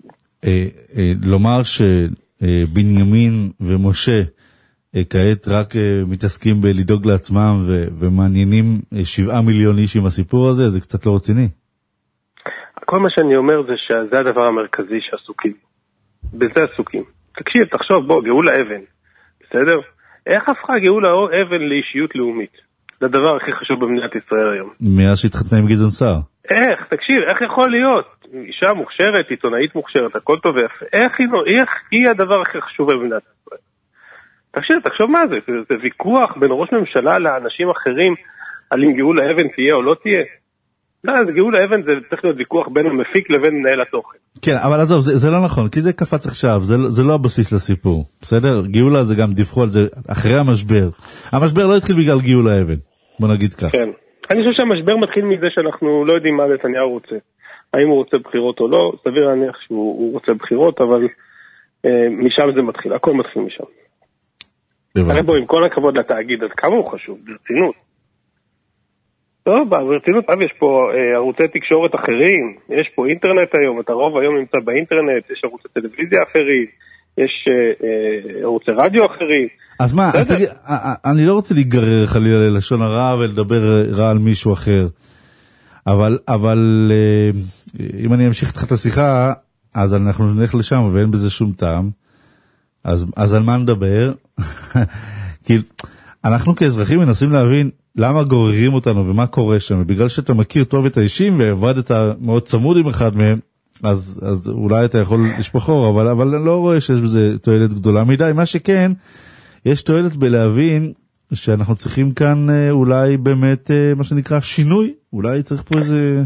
לומר שבנימין ומשה כעת רק מתעסקים בלדאוג לעצמם ומעניינים 7 מיליון איש עם הסיפור הזה, זה קצת לא רציני. כל מה שאני אומר זה שזה הדבר המרכזי שעסוקים. בזה עסוקים. תקשיב, תחשוב, בוא, גאולה אבן. בסדר? איך הפכה גאולה אבן לאישיות לאומית? זה הדבר הכי חשוב במדינת ישראל היום. מאז שהתחתנה עם גדעון סער. תקשיב, איך יכול להיות? אישה מוכשרת, עיתונאית מוכשרת, הכל טוב ויפה. איך היא הדבר הכי חשוב במדינת ישראל? תחשוב מה זה? זה ויכוח בין ראש ממשלה לאנשים אחרים על אם גאולה אבן תהיה או לא תהיה? לא, אז גאולה אבן זה צריך להיות ויכוח בין המפיק לבין מנהל התוכן. כן, אבל עזוב, זה לא נכון, כי זה קפץ עכשיו, זה לא הבסיס לסיפור, בסדר? גאולה זה גם דיווחו על זה אחרי המשבר. המשבר לא התחיל בגלל גאולה אבן, בוא נגיד כך. כן, אני חושב שהמשבר מתחיל מזה שאנחנו לא יודעים מה נתניהו רוצה. האם הוא רוצה בחירות או לא, סביר להניח שהוא רוצה בחירות, אבל משם זה מתחיל, הכל מתחיל משם. הרי בוא, עם כל הכבוד לתאגיד, אז כמה הוא חשוב? ברצינות. טוב, ברצינות, יש פה ערוצי תקשורת אחרים, יש פה אינטרנט היום, אתה רוב היום נמצא באינטרנט, יש ערוצי טלוויזיה אחרים, יש ערוצי רדיו אחרים. אז מה, אז תגיד, אני לא רוצה להיגרר חלילה ללשון הרע ולדבר רע על מישהו אחר, אבל אם אני אמשיך איתך את השיחה, אז אנחנו נלך לשם ואין בזה שום טעם, אז על מה נדבר? כי אנחנו כאזרחים מנסים להבין למה גוררים אותנו ומה קורה שם, ובגלל שאתה מכיר טוב את האישים ועבדת מאוד צמוד עם אחד מהם, אז אולי אתה יכול לשפחור, אבל אני לא רואה שיש בזה תועלת גדולה מדי. מה שכן, יש תועלת בלהבין שאנחנו צריכים כאן אולי באמת מה שנקרא שינוי, אולי צריך פה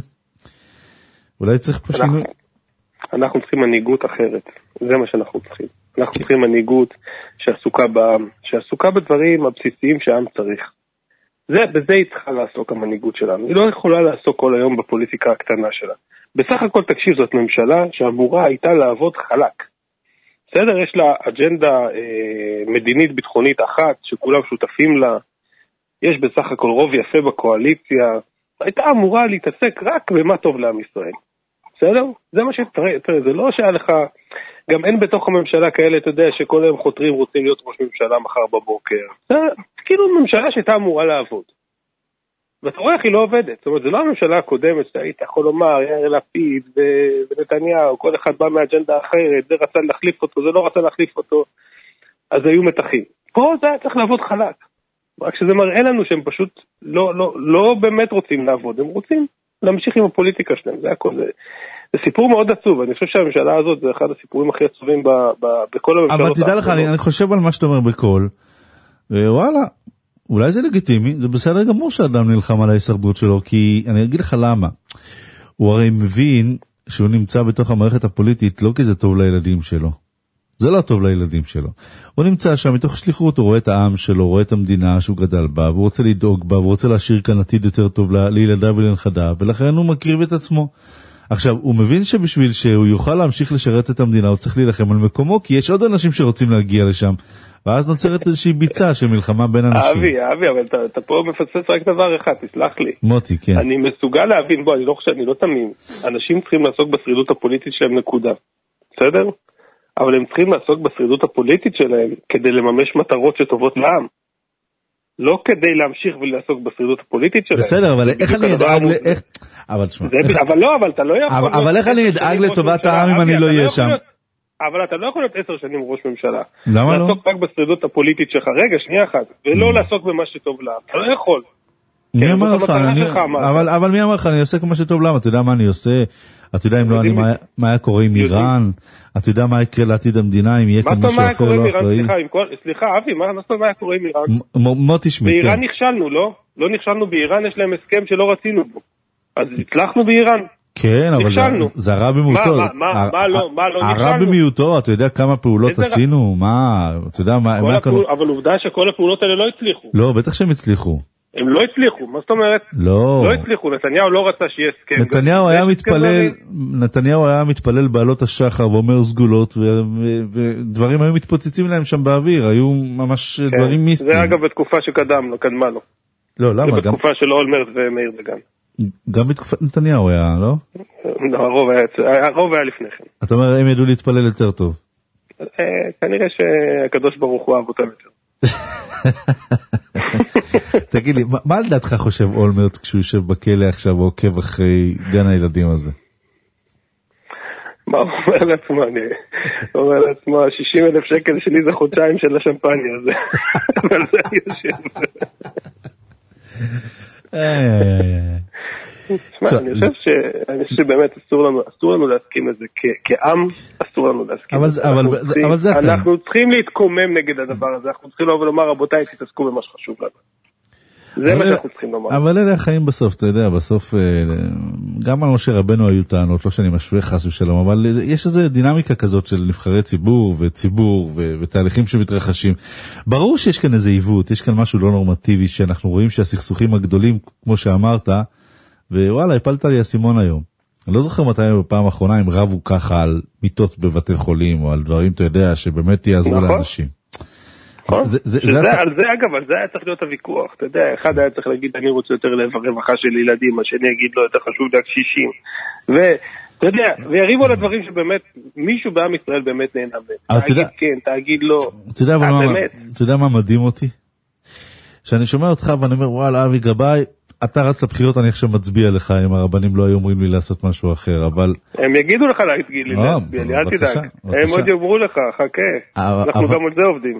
שינוי. אנחנו צריכים מנהיגות אחרת, זה מה שאנחנו צריכים. אנחנו צריכים מנהיגות שעסוקה בדברים הבסיסיים שהעם צריך. בזה היא צריכה לעסוק המנהיגות שלנו. היא לא יכולה לעסוק כל היום בפוליטיקה הקטנה שלה. בסך הכל תקשיב, זאת ממשלה שאמורה הייתה לעבוד חלק. בסדר, יש לה אג'נדה מדינית ביטחונית אחת שכולם שותפים לה. יש בסך הכל רוב יפה בקואליציה. הייתה אמורה להתעסק רק במה טוב לעם ישראל. בסדר? זה מה שתראה, זה לא שהיה לך, גם אין בתוך הממשלה כאלה, אתה יודע, שכל היום חותרים רוצים להיות ראש ממשלה מחר בבוקר. זה כאילו ממשלה שהייתה אמורה לעבוד. ואתה רואה איך היא לא עובדת. זאת אומרת, זה לא הממשלה הקודמת, שהיית יכול לומר, יאיר לפיד ונתניהו, כל אחד בא מאג'נדה אחרת, זה רצה להחליף אותו, זה לא רצה להחליף אותו, אז היו מתחים. פה זה היה צריך לעבוד חלק. רק שזה מראה לנו שהם פשוט לא באמת רוצים לעבוד, הם רוצים להמשיך עם הפוליטיקה שלהם, זה הכל. זה סיפור מאוד עצוב, אני חושב שהממשלה הזאת זה אחד הסיפורים הכי עצובים בכל הממשלות. אבל תדע לך, אני חושב על מה שאתה אומר בכל, וואלה, אולי זה לגיטימי, זה בסדר גמור שאדם נלחם על ההישרדות שלו, כי אני אגיד לך למה. הוא הרי מבין שהוא נמצא בתוך המערכת הפוליטית, לא כי זה טוב לילדים שלו. זה לא טוב לילדים שלו. הוא נמצא שם מתוך שליחות, הוא רואה את העם שלו, רואה את המדינה שהוא גדל בה, והוא רוצה לדאוג בה, והוא רוצה להשאיר כאן עתיד יותר טוב לילדיו ולנכדיו, ולכן הוא מקריב את עצמו. עכשיו, הוא מבין שבשביל שהוא יוכל להמשיך לשרת את המדינה, הוא צריך להילחם על מקומו, כי יש עוד אנשים שרוצים להגיע לשם, ואז נוצרת איזושהי ביצה של מלחמה בין אנשים. אבי, אבל אתה פה מפספס רק דבר אחד, תסלח לי. מוטי, כן. אני מסוגל להבין, בוא, אני לא תמים. אנשים צריכים לעסוק בשרידות הפוליטית שלהם נקודה. בסדר? אבל הם צריכים לעסוק בשרידות הפוליטית שלהם כדי לממש מטרות שטובות לעם. לא כדי להמשיך ולעסוק בשרידות הפוליטית שלהם. בסדר, אבל איך אני אדאג אבל אתה לא יכול... אבל איך אני אדאג לטובת העם אם אני לא אהיה שם? אבל אתה לא יכול להיות 10 שנים ראש ממשלה. למה לא? לעסוק רק בשרידות הפוליטית שלך, רגע, שנייה אחת, ולא לעסוק במה שטוב לעם. אתה לא יכול. מי אמר לך? אבל מי אמר לך? אני עושה כמו שטוב לעם. אתה יודע מה אני עושה? אתה יודע אם לא אני, מה היה קורה עם איראן? אתה יודע מה יקרה לעתיד המדינה אם יהיה כאן מישהו אחר לא אחראי? סליחה, אבי, מה היה קורה עם איראן? מוטי שמי, כן. באיראן נכשלנו, לא? לא נכשלנו באיראן, יש להם הסכם שלא רצינו בו. אז הצלחנו באיראן. כן, אבל זה הרע במיעוטו. מה לא נכשלנו? הרע במיעוטו, אתה יודע כמה פעולות עשינו? מה, אתה יודע מה... אבל עובדה שכל הפעולות האלה לא הצליחו. לא, בטח שהם הצליחו. הם לא הצליחו, מה זאת אומרת? לא הצליחו, נתניהו לא רצה שיהיה הסכם. נתניהו היה מתפלל בעלות השחר ואומר סגולות, ודברים היו מתפוצצים להם שם באוויר, היו ממש דברים מיסטיים. זה אגב בתקופה שקדמה לו. לא, למה? זה בתקופה של אולמרט ומאיר דגן. גם בתקופת נתניהו היה, לא? לא, הרוב היה לפני כן. אתה אומר, הם ידעו להתפלל יותר טוב. כנראה שהקדוש ברוך הוא אהב אותם יותר. תגיד לי, מה לדעתך חושב אולמרט כשהוא יושב בכלא עכשיו ועוקב אחרי גן הילדים הזה? מה הוא אומר לעצמו? הוא אומר לעצמו, 60,000 שקל שלי זה חודשיים של השמפניה הזה. אבל זה יושב. אני חושב שבאמת אסור לנו להסכים לזה, כעם אסור לנו להסכים לזה. אנחנו צריכים להתקומם נגד הדבר הזה, אנחנו צריכים לבוא ולומר, רבותיי, תתעסקו במה שחשוב לנו. זה מה שאנחנו צריכים לומר. אבל אלה החיים בסוף, אתה יודע, בסוף, גם על משה רבנו היו טענות, לא שאני משווה חס ושלום, אבל יש איזו דינמיקה כזאת של נבחרי ציבור ותהליכים שמתרחשים. ברור שיש כאן איזה עיוות, יש כאן משהו לא נורמטיבי, שאנחנו רואים שהסכסוכים הגדולים, כמו שאמרת, ווואלה, הפלת לי הסימון היום. אני לא זוכר מתי בפעם האחרונה הם רבו ככה על מיטות בבתי חולים, או על דברים, אתה יודע, שבאמת יעזרו לאנשים. על זה אגב, על זה היה צריך להיות הוויכוח, אתה יודע, אחד היה צריך להגיד אני רוצה יותר לרווחה של ילדים, השני יגיד לו יותר חשוב לקשישים, ואתה יודע, ויריבו על הדברים שבאמת מישהו בעם ישראל באמת נהנה בהם, תגיד כן, תגיד לא, אתה יודע מה מדהים אותי? שאני שומע אותך ואני אומר וואלה אבי גבאי, אתה רץ לבחירות, אני עכשיו מצביע לך אם הרבנים לא היו אומרים לי לעשות משהו אחר, אבל... הם יגידו לך להצביע לי, אל תדאג, הם עוד יאמרו לך, חכה, אנחנו גם על זה עובדים.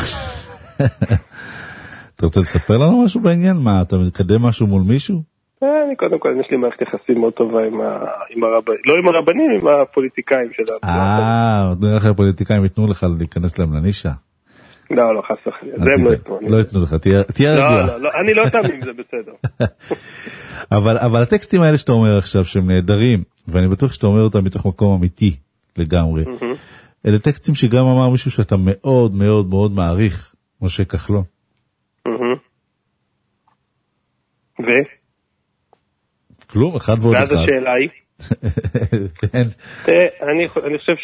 אתה רוצה לספר לנו משהו בעניין? מה, אתה מקדם משהו מול מישהו? אני קודם כל, יש לי מערכת יחסים מאוד טובה עם הרבנים, לא עם הרבנים, עם הפוליטיקאים שלנו. נראה לך הפוליטיקאים ייתנו לך להיכנס להם לנישה? לא, חס וחלילה, זה הם לא ייתנו. לא ייתנו לך, תהיה רגוע. לא, אני לא תמים, זה בסדר. אבל הטקסטים האלה שאתה אומר עכשיו, שהם נהדרים, ואני בטוח שאתה אומר אותם מתוך מקום אמיתי לגמרי, אלה טקסטים שגם אמר מישהו שאתה מאוד מאוד מאוד מעריך, משה כחלון. כלום, אחד ועוד אחד. ואז השאלה היא? אני חושב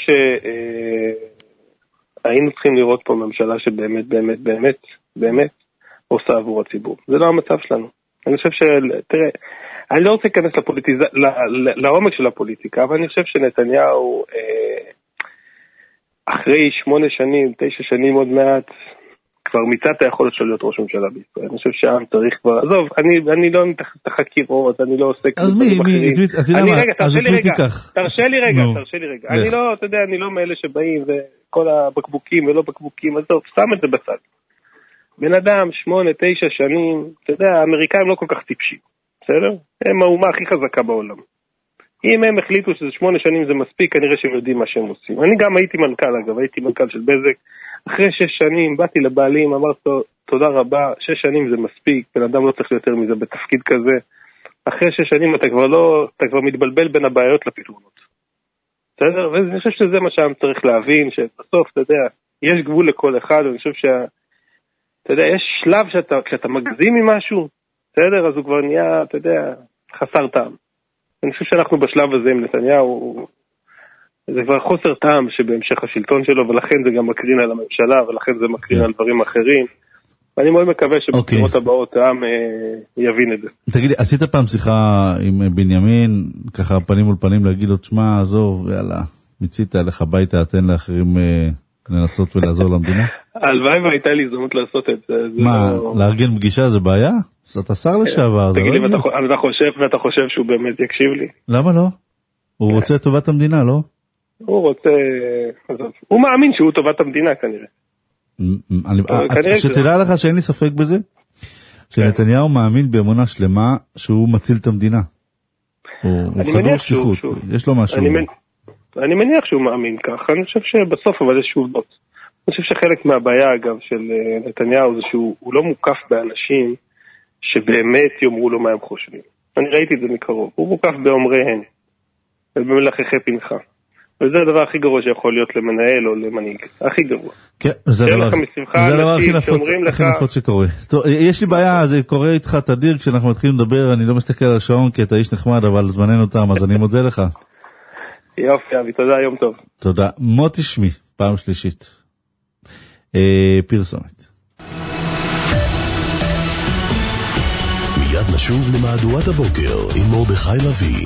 שהיינו צריכים לראות פה ממשלה שבאמת, באמת, באמת, באמת עושה עבור הציבור. זה לא המצב שלנו. אני חושב תראה, אני לא רוצה להיכנס לעומק של הפוליטיקה, אבל אני חושב שנתניהו... אחרי 8 שנים, 9 שנים עוד מעט, כבר מיצה את היכולת של להיות ראש ממשלה בישראל. אני חושב שהעם צריך כבר, עזוב, אני לא מתחת את החקירות, אני לא עוסק... אז מי, תרשה לי רגע. אני לא, אתה יודע, אני לא מאלה שבאים וכל הבקבוקים ולא בקבוקים, עזוב, שם את זה בצד. בן אדם, 8, 9 שנים, אתה יודע, האמריקאים לא כל כך טיפשים, בסדר? הם האומה הכי חזקה בעולם. אם הם החליטו שזה 8 שנים זה מספיק, כנראה שהם יודעים מה שהם עושים. אני גם הייתי מנכ"ל, אגב, הייתי מנכ"ל של בזק. אחרי 6 שנים באתי לבעלים, אמרתי לו, תודה רבה, 6 שנים זה מספיק, בן אדם לא צריך יותר מזה בתפקיד כזה. אחרי 6 שנים אתה כבר מתבלבל בין הבעיות לפתרונות. בסדר? ואני חושב שזה מה שהעם צריך להבין, שבסוף, אתה יודע, יש גבול לכל אחד, ואני חושב אתה יודע, יש שלב כשאתה מגזים ממשהו, בסדר? אז הוא כבר נהיה, אתה יודע, חסר טעם. אני חושב שאנחנו בשלב הזה עם נתניהו, זה כבר חוסר טעם שבהמשך השלטון שלו, ולכן זה גם מקרין על הממשלה, ולכן זה מקרין על דברים אחרים. ואני מאוד מקווה שבבחירות הבאות העם יבין את זה. תגידי, עשית פעם שיחה עם בנימין, ככה פנים מול פנים להגיד לו, תשמע, עזוב, יאללה, מיצית עליך ביתה, תן לאחרים לנסות ולעזור למדינה? הלוואי והייתה לי הזדמנות לעשות את זה. מה, לארגן פגישה זה בעיה? אתה שר לשעבר. תגיד לי, ואתה חושב שהוא באמת יקשיב לי? למה לא? הוא רוצה את טובת המדינה, לא? הוא רוצה... הוא מאמין שהוא טובת המדינה כנראה. שתדע לך שאין לי ספק בזה, שנתניהו מאמין באמונה שלמה שהוא מציל את המדינה. הוא חדור שליחות, יש לו משהו. אני מניח שהוא מאמין ככה, אני חושב שבסוף אבל זה שוב דות. אני חושב שחלק מהבעיה אגב של נתניהו זה שהוא לא מוקף באנשים שבאמת יאמרו לו מה הם חושבים. אני ראיתי את זה מקרוב, הוא מוקף באומריהן, ובמלחכי פנחה. וזה הדבר הכי גרוע שיכול להיות למנהל או למנהיג, הכי גרוע. כן, זה הדבר הכי נפוץ שקורה. יש לי בעיה, זה קורה איתך תדיר, כשאנחנו מתחילים לדבר, אני לא מסתכל על השעון כי אתה איש נחמד, אבל זמננו תם, אז אני מודה לך. יופי, אבי, תודה, יום טוב. תודה. מוטי שמי, פעם שלישית. פרסומת. מיד נשוב למהדורת הבוקר עם מרדכי לוי.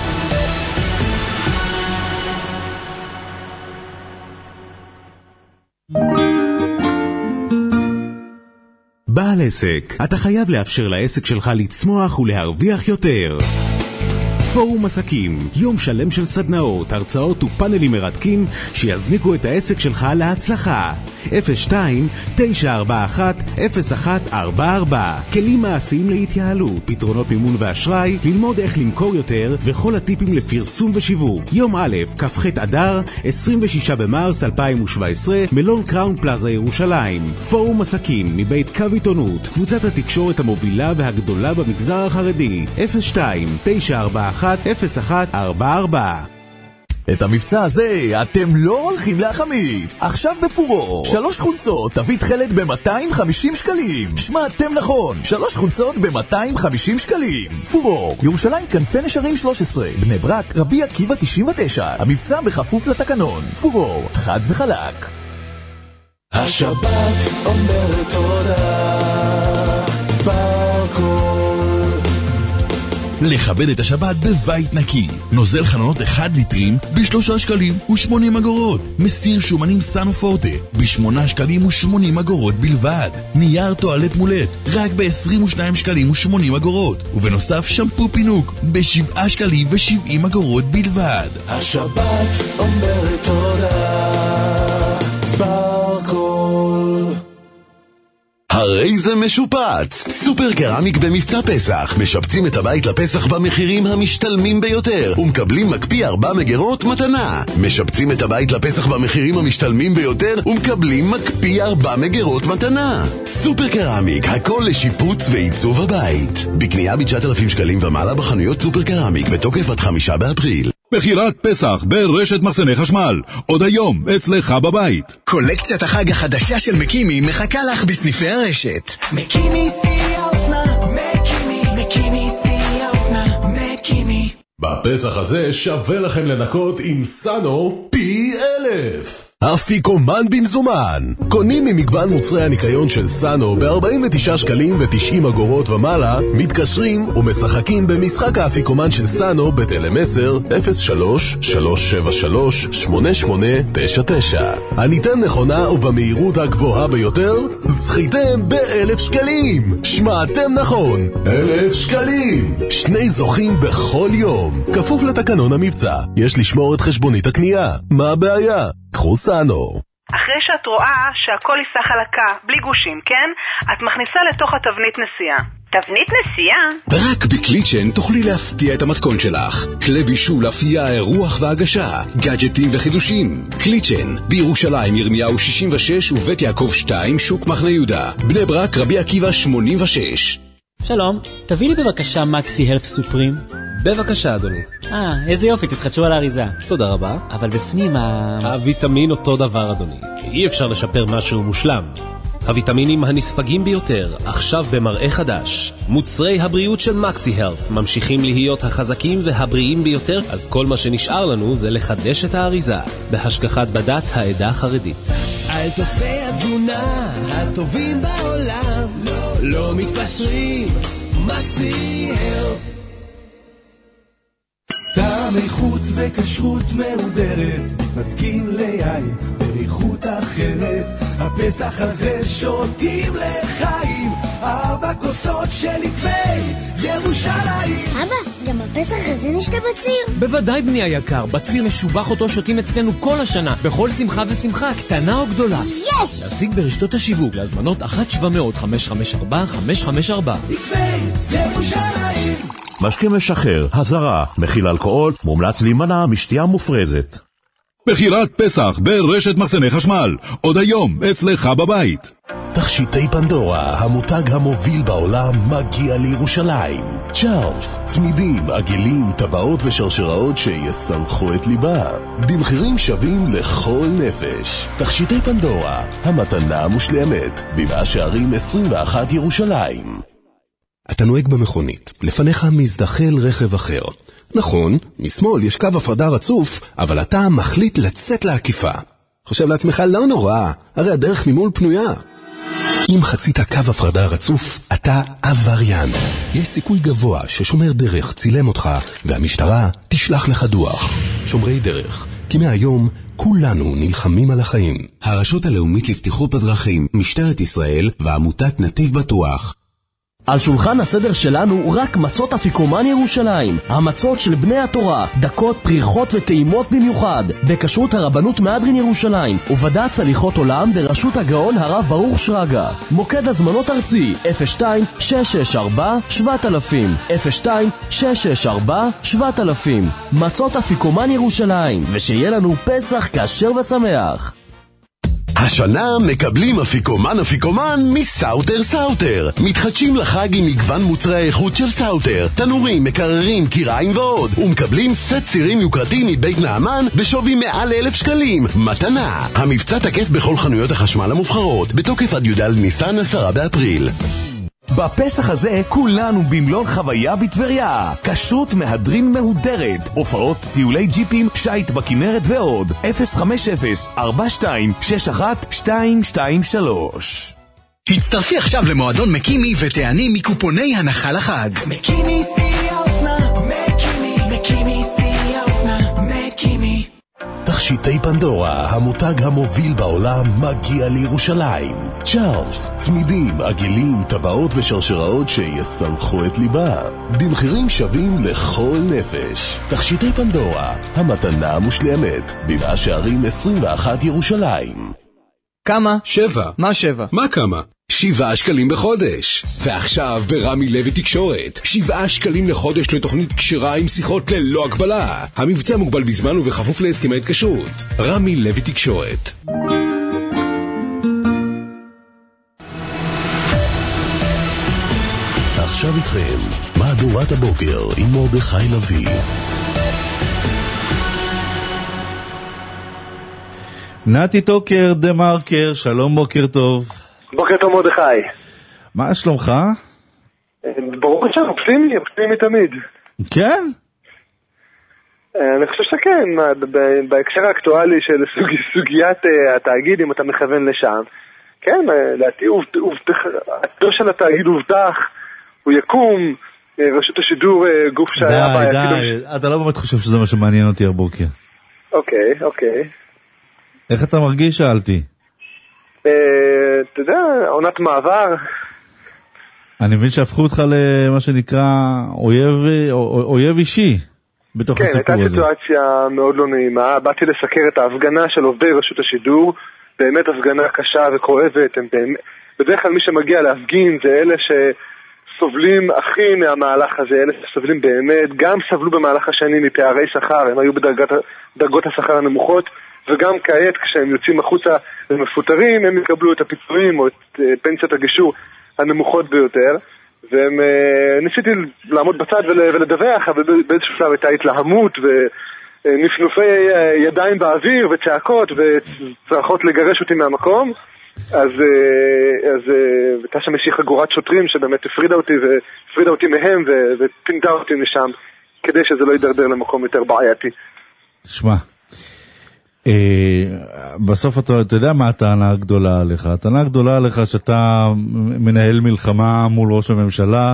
בעל עסק, אתה חייב לאפשר לעסק שלך לצמוח ולהרוויח יותר. פורום עסקים, יום שלם של סדנאות, הרצאות ופאנלים מרתקים שיזניקו את העסק שלך להצלחה. 02-941-0144 כלים מעשיים להתייעלות, פתרונות מימון ואשראי, ללמוד איך למכור יותר וכל הטיפים לפרסום ושיווק. יום א', כ"ח אדר, 26 במרס 2017, מלון קראון פלאזה ירושלים. פורום עסקים מבית קו עיתונות, קבוצת התקשורת המובילה והגדולה במגזר החרדי. 02-941-0144. את המבצע הזה אתם לא הולכים להחמיץ. עכשיו בפורו 3 חולצות תביא תחלת ב-250 שקלים. שמעתם נכון, 3 חולצות ב-250 שקלים. פורו, ירושלים כנפי נשרים 13, בני ברק רבי עקיבא 99. המבצע בכפוף לתקנון. פורו, חד וחלק. השבת אומרת תודה ברקוד. לכבד את השבת בבית נקי. נוזל חנונות 1 ליטרים ב3 שקלים ו80 אגורות. מסיר שומנים סנו פורטה ב8 שקלים ו80 אגורות בלבד. נייר טואלט מולט רק ב22 שקלים ו80 אגורות. ובנוסף שמפו פינוק ב7 שקלים ו70 אגורות בלבד. השבת אומרת תודה ברקול. הרי זה משופץ! סופר קרמיק במבצע פסח. משפצים את הבית לפסח במחירים המשתלמים ביותר ומקבלים מקפיא 4 מגירות מתנה. משפצים את הבית לפסח במחירים המשתלמים ביותר ומקבלים מקפיא 4 מגירות מתנה. סופר קרמיק, הכל לשיפוץ ועיצוב הבית. בקנייה ב9,000 שקלים ומעלה בחנויות סופר קרמיק, בתוקף עד 5 באפריל. בחירת פסח ברשת מחסני חשמל, עוד היום אצלך בבית. קולקציית החג החדשה של מקימי מחכה לך בסניפי הרשת. מקימי שיא האופנה, מקימי שיא האופנה, מקימי. בפסח הזה שווה לכם לנקות עם סאנו פי 1000. אפיקומן במזומן. קונים ממגוון מוצרי הניקיון של סאנו ב-49 שקלים ו90 אגורות ומעלה, מתקשרים ומשחקים במשחק האפיקומן של סאנו בטלמסר 03-373-8899. הניתן נכונה ובמהירות הגבוהה ביותר, זכיתם ב1,000 שקלים. שמעתם נכון, 1,000 שקלים. 2 זוכים בכל יום. כפוף לתקנון המבצע. יש לשמור את חשבונית הקנייה. מה הבעיה? קחו סאנו. אחרי שאת רואה שהכל ייסע חלקה, בלי גושים, כן? את מכניסה לתוך התבנית נסיעה. תבנית נסיעה? רק בקליצ'ן תוכלי להפתיע את המתכון שלך. כלי בישול, אפייה, אירוח והגשה, גאדג'טים וחידושים. קליצ'ן, בירושלים ירמיהו 66 ובית יעקב 2 שוק מחנה יהודה. בני ברק רבי עקיבא 86. שלום, תביא לי בבקשה מקסי הלף סופרים. בבקשה אדוני. איזה יופי, תתחדשו על האריזה. תודה רבה. אבל בפנים הוויטמין אותו דבר אדוני. אי אפשר לשפר משהו מושלם. הוויטמינים הנספגים ביותר, עכשיו במראה חדש. מוצרי הבריאות של מקסי הלף ממשיכים להיות החזקים והבריאים ביותר, אז כל מה שנשאר לנו זה לחדש את האריזה, בהשגחת בד"ץ העדה החרדית. על תוספי התזונה הטובים בעולם, לא מתפשרים, מקסי הלף. טעם איכות וכשרות מעוברת, מסכים ליין באיכות אחרת. הפסח הזה שותים לחיים, 4 כוסות של עקבי ירושלים. אבא, גם בפסח הזה נשתה בציר? בוודאי בני היקר, בציר משובח אותו שותים אצלנו כל השנה, בכל שמחה ושמחה, קטנה או גדולה. יש! להשיג ברשתות השיווק, להזמנות 1-700-554-554. עקבי ירושלים. משקה משחרר, הזרה, מכיל אלכוהול, מומלץ להימנע משתייה מופרזת. בחירת פסח ברשת מחסני חשמל, עוד היום אצלך בבית. תכשיטי פנדורה, המותג המוביל בעולם, מגיע לירושלים. צ'ארלס, צמידים, עגלים, טבעות ושרשראות שיסמכו את ליבה, במחירים שווים לכל נפש. תכשיטי פנדורה, המתנה המושלמת, במאה שערים 21 ירושלים. אתה נוהג במכונית, לפניך מזדחל רכב אחר. נכון, משמאל יש קו הפרדה רצוף, אבל אתה מחליט לצאת לעקיפה. חושב לעצמך, לא נורא, הרי הדרך ממול פנויה. אם חצית קו הפרדה רצוף, אתה עבריין. יש סיכוי גבוה ששומר דרך צילם אותך, והמשטרה תשלח לך דוח. שומרי דרך, כי מהיום כולנו נלחמים על החיים. הרשות הלאומית לבטיחות בדרכים, משטרת ישראל ועמותת נתיב בטוח. על שולחן הסדר שלנו רק מצות אפיקומן ירושלים, המצות של בני התורה, דקות, פריחות וטעימות במיוחד, בכשרות הרבנות מהדרין ירושלים, ובד"ץ הליכות עולם בראשות הגאון הרב ברוך שרגא. מוקד הזמנות ארצי 02-664-7000 02-664-7000. מצות אפיקומן ירושלים, ושיהיה לנו פסח כשר ושמח. השנה מקבלים אפיקומן מסאוטר סאוטר. מתחדשים לחג עם מגוון מוצרי האיכות של סאוטר, תנורים, מקררים, קיריים ועוד, ומקבלים סט צירים יוקרתי מבית נעמן בשווי מעל 1,000 שקלים. מתנה. המבצע תקף בכל חנויות החשמל המובחרות, בתוקף עד י"ד ניסן 10 באפריל. בפסח הזה כולנו במלון חוויה בטבריה. כשרות מהדרין מהודרת, הופעות, טיולי ג'יפים, שייט בכנרת ועוד. 050-4261-223. הצטרפי עכשיו למועדון מקימי ותעני מקופוני הנחה לחג. מקימי שיא האופנה, מקימי שיא האופנה, מקימי. תכשיטי פנדורה, המותג המוביל בעולם, מגיע לירושלים. צ'ארלס, צמידים, עגלים, טבעות ושרשראות שיסמכו את ליבה, במחירים שווים לכל נפש. תכשיטי פנדורה, המתנה המושלמת, במאה שערים 21 ירושלים. כמה? 7. מה 7? מה כמה? 7 שקלים בחודש. ועכשיו ברמי לוי תקשורת, 7 שקלים לחודש לתוכנית קשירה עם שיחות ללא הגבלה. המבצע מוגבל בזמן ובכפוף להסכמי התקשרות. רמי לוי תקשורת. עכשיו איתכם, מהדורת הבוקר עם מרדכי לוי. נתי טוקר דה מרקר, שלום, בוקר טוב. בוקר טוב מרדכי. מה שלומך? ברוך השם, אופטימי תמיד. כן? אני חושב שכן, בהקשר האקטואלי של סוגיית התאגיד, אם אתה מכוון לשם, כן, לדעתי התו של התאגיד הובטח, הוא יקום, רשות השידור גוף שהיה... די, אתה לא באמת חושב שזה מה שמעניין אותי הבוקר. אוקיי. איך אתה מרגיש, שאלתי? אתה יודע, עונת מעבר. אני מבין שהפכו אותך למה שנקרא אויב אישי בתוך הסיפור הזה. כן, הייתה סיטואציה מאוד לא נעימה. באתי לסקר את ההפגנה של עובדי רשות השידור, באמת הפגנה קשה וכואבת. בדרך כלל מי שמגיע להפגין זה אלה שסובלים הכי מהמהלך הזה, אלה שסובלים באמת, גם סבלו במהלך השנים מפערי שכר, הם היו בדרגות השכר הנמוכות, וגם כעת כשהם יוצאים החוצה ומפוטרים, הם יקבלו את הפיצויים או את פנסיית הגישור הנמוכות ביותר. וניסיתי לעמוד בצד ולדווח, אבל באיזשהו שלב הייתה התלהמות ונפנופי ידיים באוויר וצעקות וצרחות לגרש אותי מהמקום. אז הייתה שם איזושהי חגורת שוטרים שבאמת הפרידה אותי מהם ופינתה אותי משם, כדי שזה לא יידרדר למקום יותר בעייתי. תשמע, בסוף אתה יודע מה הטענה הגדולה עליך? הטענה הגדולה עליך שאתה מנהל מלחמה מול ראש הממשלה,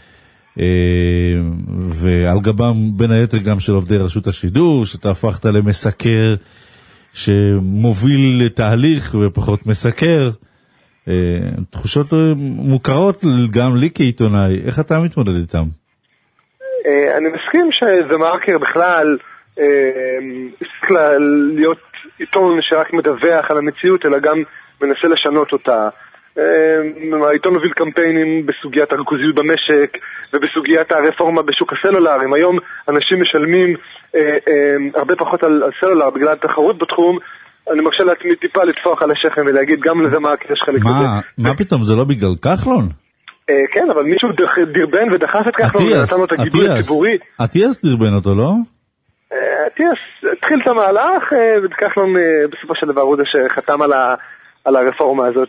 ועל גבם בין היתר גם של עובדי רשות השידור, שאתה הפכת למסקר שמוביל לתהליך ופחות מסקר. תחושות מוכרות גם לי כעיתונאי. איך אתה מתמודד איתם? אני מסכים שזה מרקר בכלל צריך להיות עיתון שרק מדווח על המציאות, אלא גם מנסה לשנות אותה. העיתון הוביל קמפיינים בסוגיית הריכוזיות במשק ובסוגיית הרפורמה בשוק הסלולר. אם היום אנשים משלמים הרבה פחות על סלולר בגלל התחרות בתחום, אני מרשה לעצמי טיפה לטפוח על השכם ולהגיד גם לזה מה יש חלק בזה. מה פתאום, זה לא בגלל כחלון? כן, אבל מישהו דרבן ודחף את כחלון ונתן לו את הגיבוי הציבורי. אטיאס דרבן אותו, לא? אטיאס התחיל את המהלך וכחלון בסופו של דבר הוא זה שחתם על הרפורמה הזאת.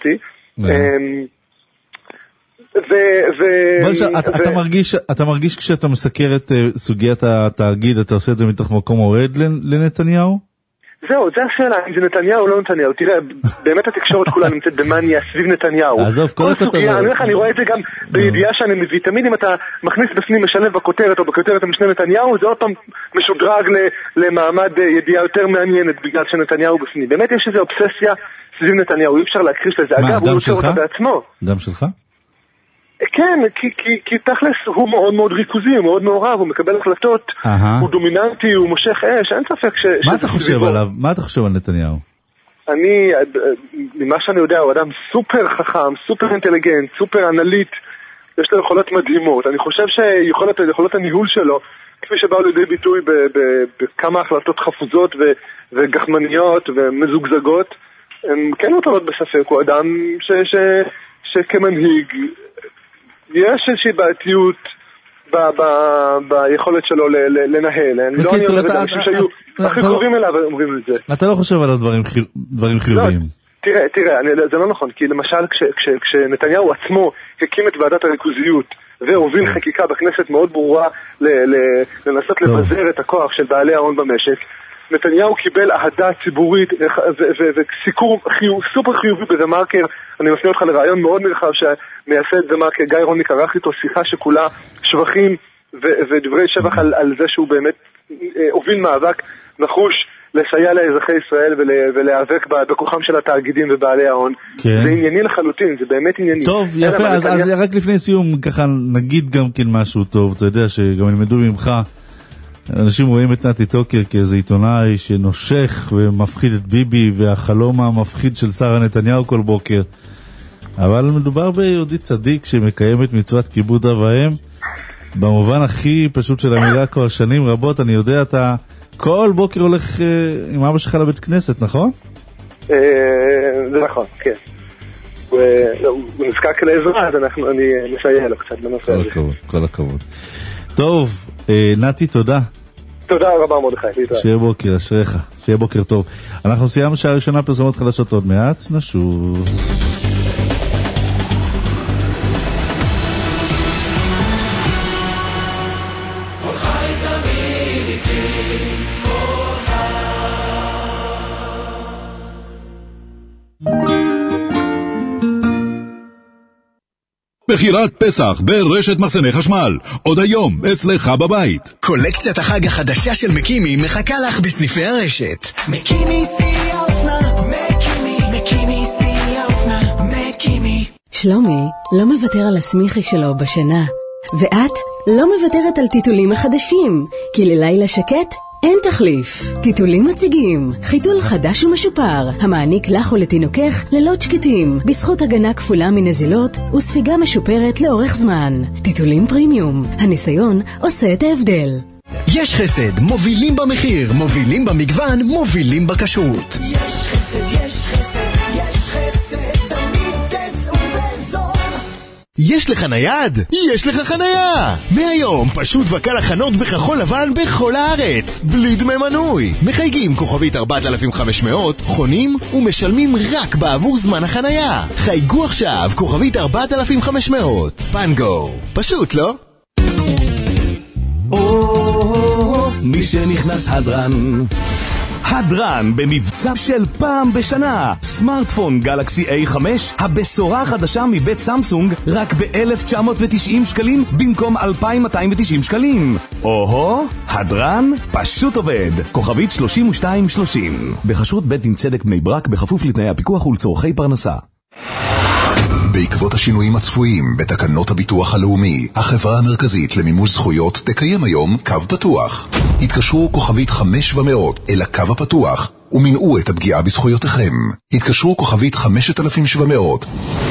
אתה מרגיש כשאתה מסקר את סוגיית התאגיד, אתה עושה את זה מתוך מקום אוהד לנתניהו? זהו, זה השאלה, אם זה נתניהו או לא נתניהו. תראה, באמת התקשורת כולה נמצאת במניה סביב נתניהו. כל סוגיה, אני רואה את זה גם בידיעה שאני מביא. תמיד אם אתה מכניס בפנים משלב בכותרת או בכותרת המשנה נתניהו, זה עוד פעם משודרג למעמד ידיעה יותר מעניינת בגלל שנתניהו בפנים. באמת יש איזו אובססיה סביב נתניהו, אי אפשר להכחיש לזה. אגב, הוא יוצר אותה בעצמו. גם שלך? כן, כי תכלס הוא מאוד מאוד ריכוזי, הוא מאוד מעורב, הוא מקבל החלטות, הוא דומיננטי, הוא מושך אש, אין ספק ש... מה אתה חושב עליו? מה אתה חושב על נתניהו? אני, ממה שאני יודע, הוא אדם סופר חכם, סופר אינטליגנט, סופר אנליט, יש לו יכולות מדהימות. אני חושב שיכולות הניהול שלו, כפי שבאו לידי ביטוי בכמה החלטות חפוזות וגחמניות ומזוגזגות, הן כן נוטלות בספק. הוא אדם שכמנהיג יש איזושהי בעייתיות ביכולת שלו לנהל. אני לא אומר את זה, אנשים שהיו הכי קרובים אליו אומרים את זה. אתה לא חושב על דברים חיוביים? תראה, זה לא נכון, כי למשל כשנתניהו עצמו הקים את ועדת הריכוזיות והוביל חקיקה בכנסת מאוד ברורה לנסות לבזר את הכוח של בעלי ההון במשק, נתניהו קיבל אהדה ציבורית וסיקור סופר חיובי בזה מרקר. אני מפנה אותך לרעיון מאוד נרחב שמייסד זה מרקר, גיא רוניק ערך איתו שיחה שכולה שבחים ודברי שבח על זה שהוא באמת הוביל מאבק נחוש לסייע לאזרחי ישראל ולהיאבק בכוחם של התאגידים ובעלי ההון. זה ענייני לחלוטין, זה באמת ענייני. טוב, יפה, אז רק לפני סיום ככה נגיד גם כן משהו טוב, אתה יודע שגם ילמדו ממך. אנשים רואים את נתי טוקר כאיזה עיתונאי שנושך ומפחיד את ביבי והחלום המפחיד של שרה נתניהו כל בוקר, אבל מדובר ביהודי צדיק שמקיים את מצוות כיבוד אב ואם במובן הכי פשוט של המילה. כבר שנים רבות אני יודע, אתה כל בוקר הולך עם אבא שלך לבית כנסת, נכון? זה נכון, כן. הוא נזקק לעזרה, אז אני מסייע לו קצת בנושא הזה. כל הכבוד. טוב, נתי, תודה. תודה רבה מרדכי. שיהיה בוקר, אשריך, שיהיה בוקר טוב. אנחנו סיימנו שעה ראשונה, פרסומות חדשות עוד מעט, נשוב. בחירת פסח ברשת מחסני חשמל, עוד היום אצלך בבית. קולקציית החג החדשה של מקימי מחכה לך בסניפי הרשת. מקימי שיא האופנה, מקימי שיא האופנה, מקימי. שלומי לא מוותר על הסמיכי שלו בשינה, ואת לא מוותרת על טיטולים החדשים, כי ללילה שקט אין תחליף. טיטולים מציגים חיתול חדש ומשופר המעניק לך ולתינוקך לילות שקטים בזכות הגנה כפולה מנזילות וספיגה משופרת לאורך זמן. טיטולים פרימיום, הניסיון עושה את ההבדל. יש חסד, מובילים במחיר, מובילים במגוון, מובילים בכשרות. יש חסד, יש חסד, יש חסד, תמיד תצאו בזול. יש לך נייד? יש לך חנייה! מהיום פשוט וקל החנות בכחול לבן בכל הארץ, בלי דמי מנוי. מחייגים כוכבית 4500, חונים ומשלמים רק בעבור זמן החנייה. חייגו עכשיו כוכבית 4500. פנגו. פשוט, לא? מי שנכנס הדרן. הדרן במבצע של פעם בשנה. סמארטפון גלקסי A5, הבשורה החדשה מבית סמסונג, רק ב-1990 שקלים במקום 2,290 שקלים. הדרן פשוט עובד. כוכבית 3230. בחסות בית דין צדק בני ברק, בכפוף לתנאי הפיקוח ולצורכי פרנסה. בעקבות השינויים הצפויים בתקנות הביטוח הלאומי, החברה המרכזית למימוש זכויות תקיים היום קו פתוח. התקשרו כוכבית 500 אל הקו הפתוח ומנעו את הפגיעה בזכויותיכם. התקשרו כוכבית 5700.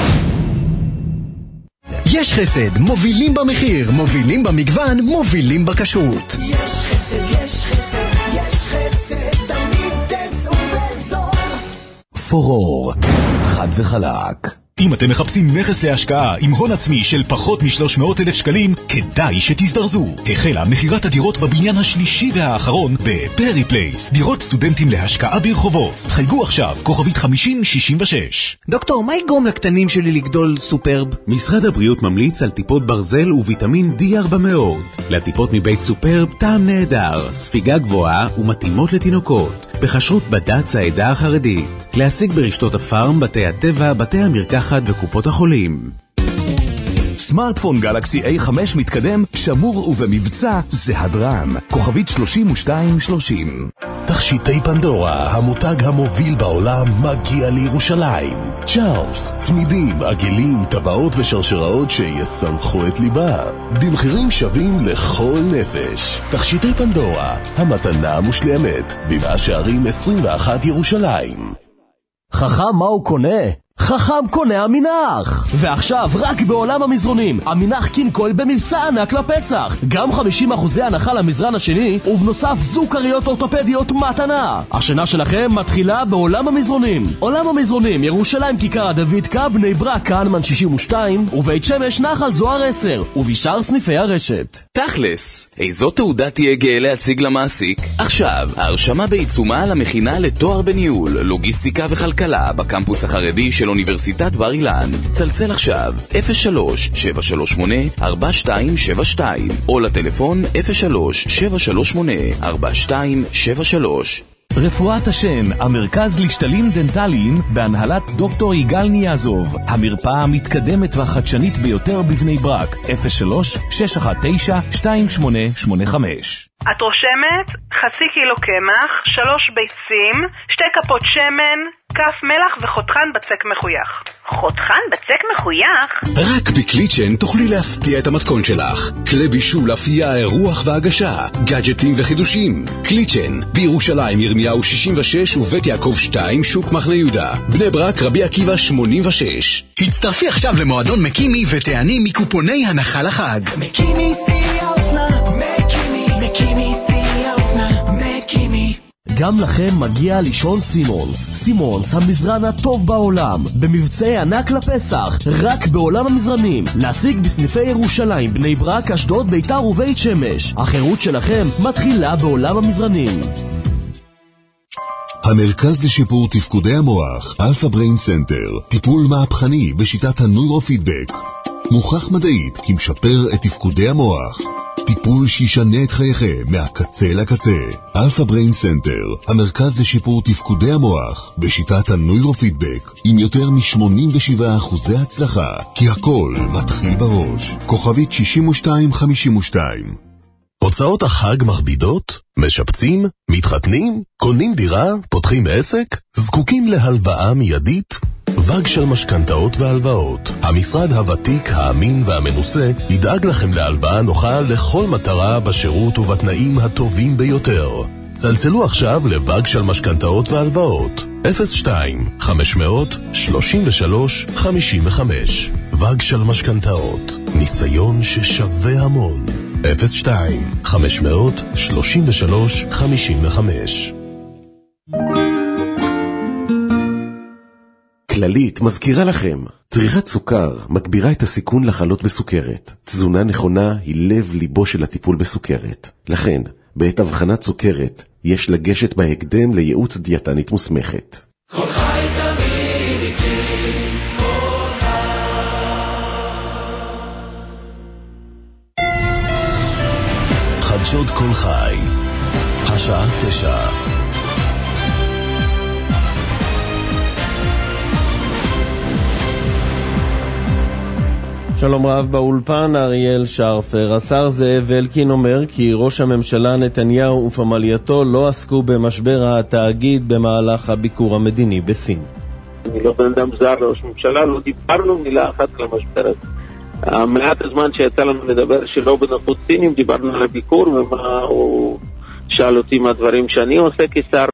יש חסד, מובילים במחיר, מובילים במגוון, מובילים בכשרות. יש חסד, יש חסד, יש חסד, תמיד תצאו בזול. פורור, חד וחלק. אם אתם מחפשים נכס להשקעה עם הון עצמי של פחות מ-300,000 שקלים, כדאי שתזדרזו. החלה מחירת הדירות בבניין השלישי והאחרון בפרי פלייס. דירות סטודנטים להשקעה ברחובות. חייגו עכשיו, כוכבית 5066. דוקטור, מה יגרום לקטנים שלי לגדול סופרב? משרד הבריאות ממליץ על טיפות ברזל וויטמין D400. לטיפות מבית סופרב טעם נהדר, ספיגה גבוהה ומתאימות לתינוקות. בחשרות בד"ץ העדה החרדית. להשיג ברשתות הפארם, בתי הטבע, בתי המרקחת וקופות החולים. סמארטפון גלקסי A5 מתקדם, שמור ובמבצע, זה הדרן. כוכבית 3230. תכשיטי פנדורה, המותג המוביל בעולם, מגיע לירושלים. צ'ארלס, צמידים, עגלים, טבעות ושרשראות שיסמכו את ליבה. במחירים שווים לכל נפש. תכשיטי פנדורה, המתנה המושלמת. במאה שערים 21 ירושלים. חכם מה הוא קונה? חכם קונה המינח! ועכשיו רק בעולם המזרונים, המינח קינקול במבצע ענק לפסח. גם 50% הנחה למזרן השני, ובנוסף זוג כריות אורתופדיות מתנה. השנה שלכם מתחילה בעולם המזרונים. עולם המזרונים, ירושלים כיכר דוד קה, בני ברק כהנמן 62, ובית שמש נחל זוהר 10, ובשאר סניפי הרשת. תכלס, איזו תעודה תהיה גאה להציג למעסיק? עכשיו, ההרשמה בעיצומה למכינה לתואר בניהול, לוגיסטיקה וכלכלה בקמפוס החרדי של אוניברסיטת בר אילן. צלצל עכשיו 03-738-4272 או לטלפון 03-738-4273. רפואת השן, המרכז לשתלים דנטליים בהנהלת דוקטור יגאל ניאזוב. המרפאה המתקדמת והחדשנית ביותר בבני ברק. 03-619-2885. את רושמת? חצי קילו קמח, 3 ביצים, 2 כפות שמן, כף מלח וחותכן בצק מחוייך. חותכן בצק מחוייך? רק בקליצ'ן תוכלי להפתיע את המתכון שלך. כלי בישול, אפייה, אירוח והגשה, גאדג'טים וחידושים. קליצ'ן, בירושלים ירמיהו 66 ובית יעקב 2 שוק מחנה יהודה. בני ברק רבי עקיבא 86. הצטרפי עכשיו למועדון מקימי ותעני מקופוני הנחה לחג. מקימי שיא האופנה, מקימי שיא האופנה, מקימי. גם לכם מגיע לישון סימונס. סימונס, המזרן הטוב בעולם, במבצעי ענק לפסח, רק בעולם המזרנים. להשיג בסניפי ירושלים, בני ברק, אשדוד, ביתר ובית שמש. החירות שלכם מתחילה בעולם המזרנים. המרכז לשיפור תפקודי המוח, אלפא בריין סנטר, טיפול מהפכני בשיטת הנוירופידבק. מוכח מדעית כי משפר את תפקודי המוח. טיפול שישנה את חייכם מהקצה לקצה. אלפא בריין סנטר, המרכז לשיפור תפקודי המוח בשיטת הנוירופידבק, עם יותר מ-87% הצלחה, כי הכל מתחיל בראש. כוכבית 6252. הוצאות החג מכבידות? משפצים? מתחתנים? קונים דירה? פותחים עסק? זקוקים להלוואה מיידית? וג של משכנתאות והלוואות. המשרד הוותיק, האמין והמנוסה ידאג לכם להלוואה נוחה לכל מטרה בשירות ובתנאים הטובים ביותר. צלצלו עכשיו לוג של משכנתאות והלוואות 02-533-55. וג של משכנתאות, ניסיון ששווה המון. 02-533-55. כללית מזכירה לכם, צריכת סוכר מגבירה את הסיכון לחלות בסוכרת. תזונה נכונה היא לב ליבו של הטיפול בסוכרת. לכן, בעת הבחנת סוכרת, יש לגשת בהקדם לייעוץ דיאטנית מוסמכת. כל חי תמיד איתי, כל חדשות כל חי, השעה 9. שלום רב באולפן, אריאל שרפר. השר זאב אלקין אומר כי ראש הממשלה נתניהו ופמלייתו לא עסקו במשבר התאגיד במהלך הביקור המדיני בסין. אני לא בן אדם זר לראש ממשלה, לא דיברנו מילה אחת על המשבר הזה. מעט הזמן שיצא לנו לדבר שלא בנוכחות סינים, דיברנו על הביקור ומה הוא שאל אותי מה הדברים שאני עושה כשר,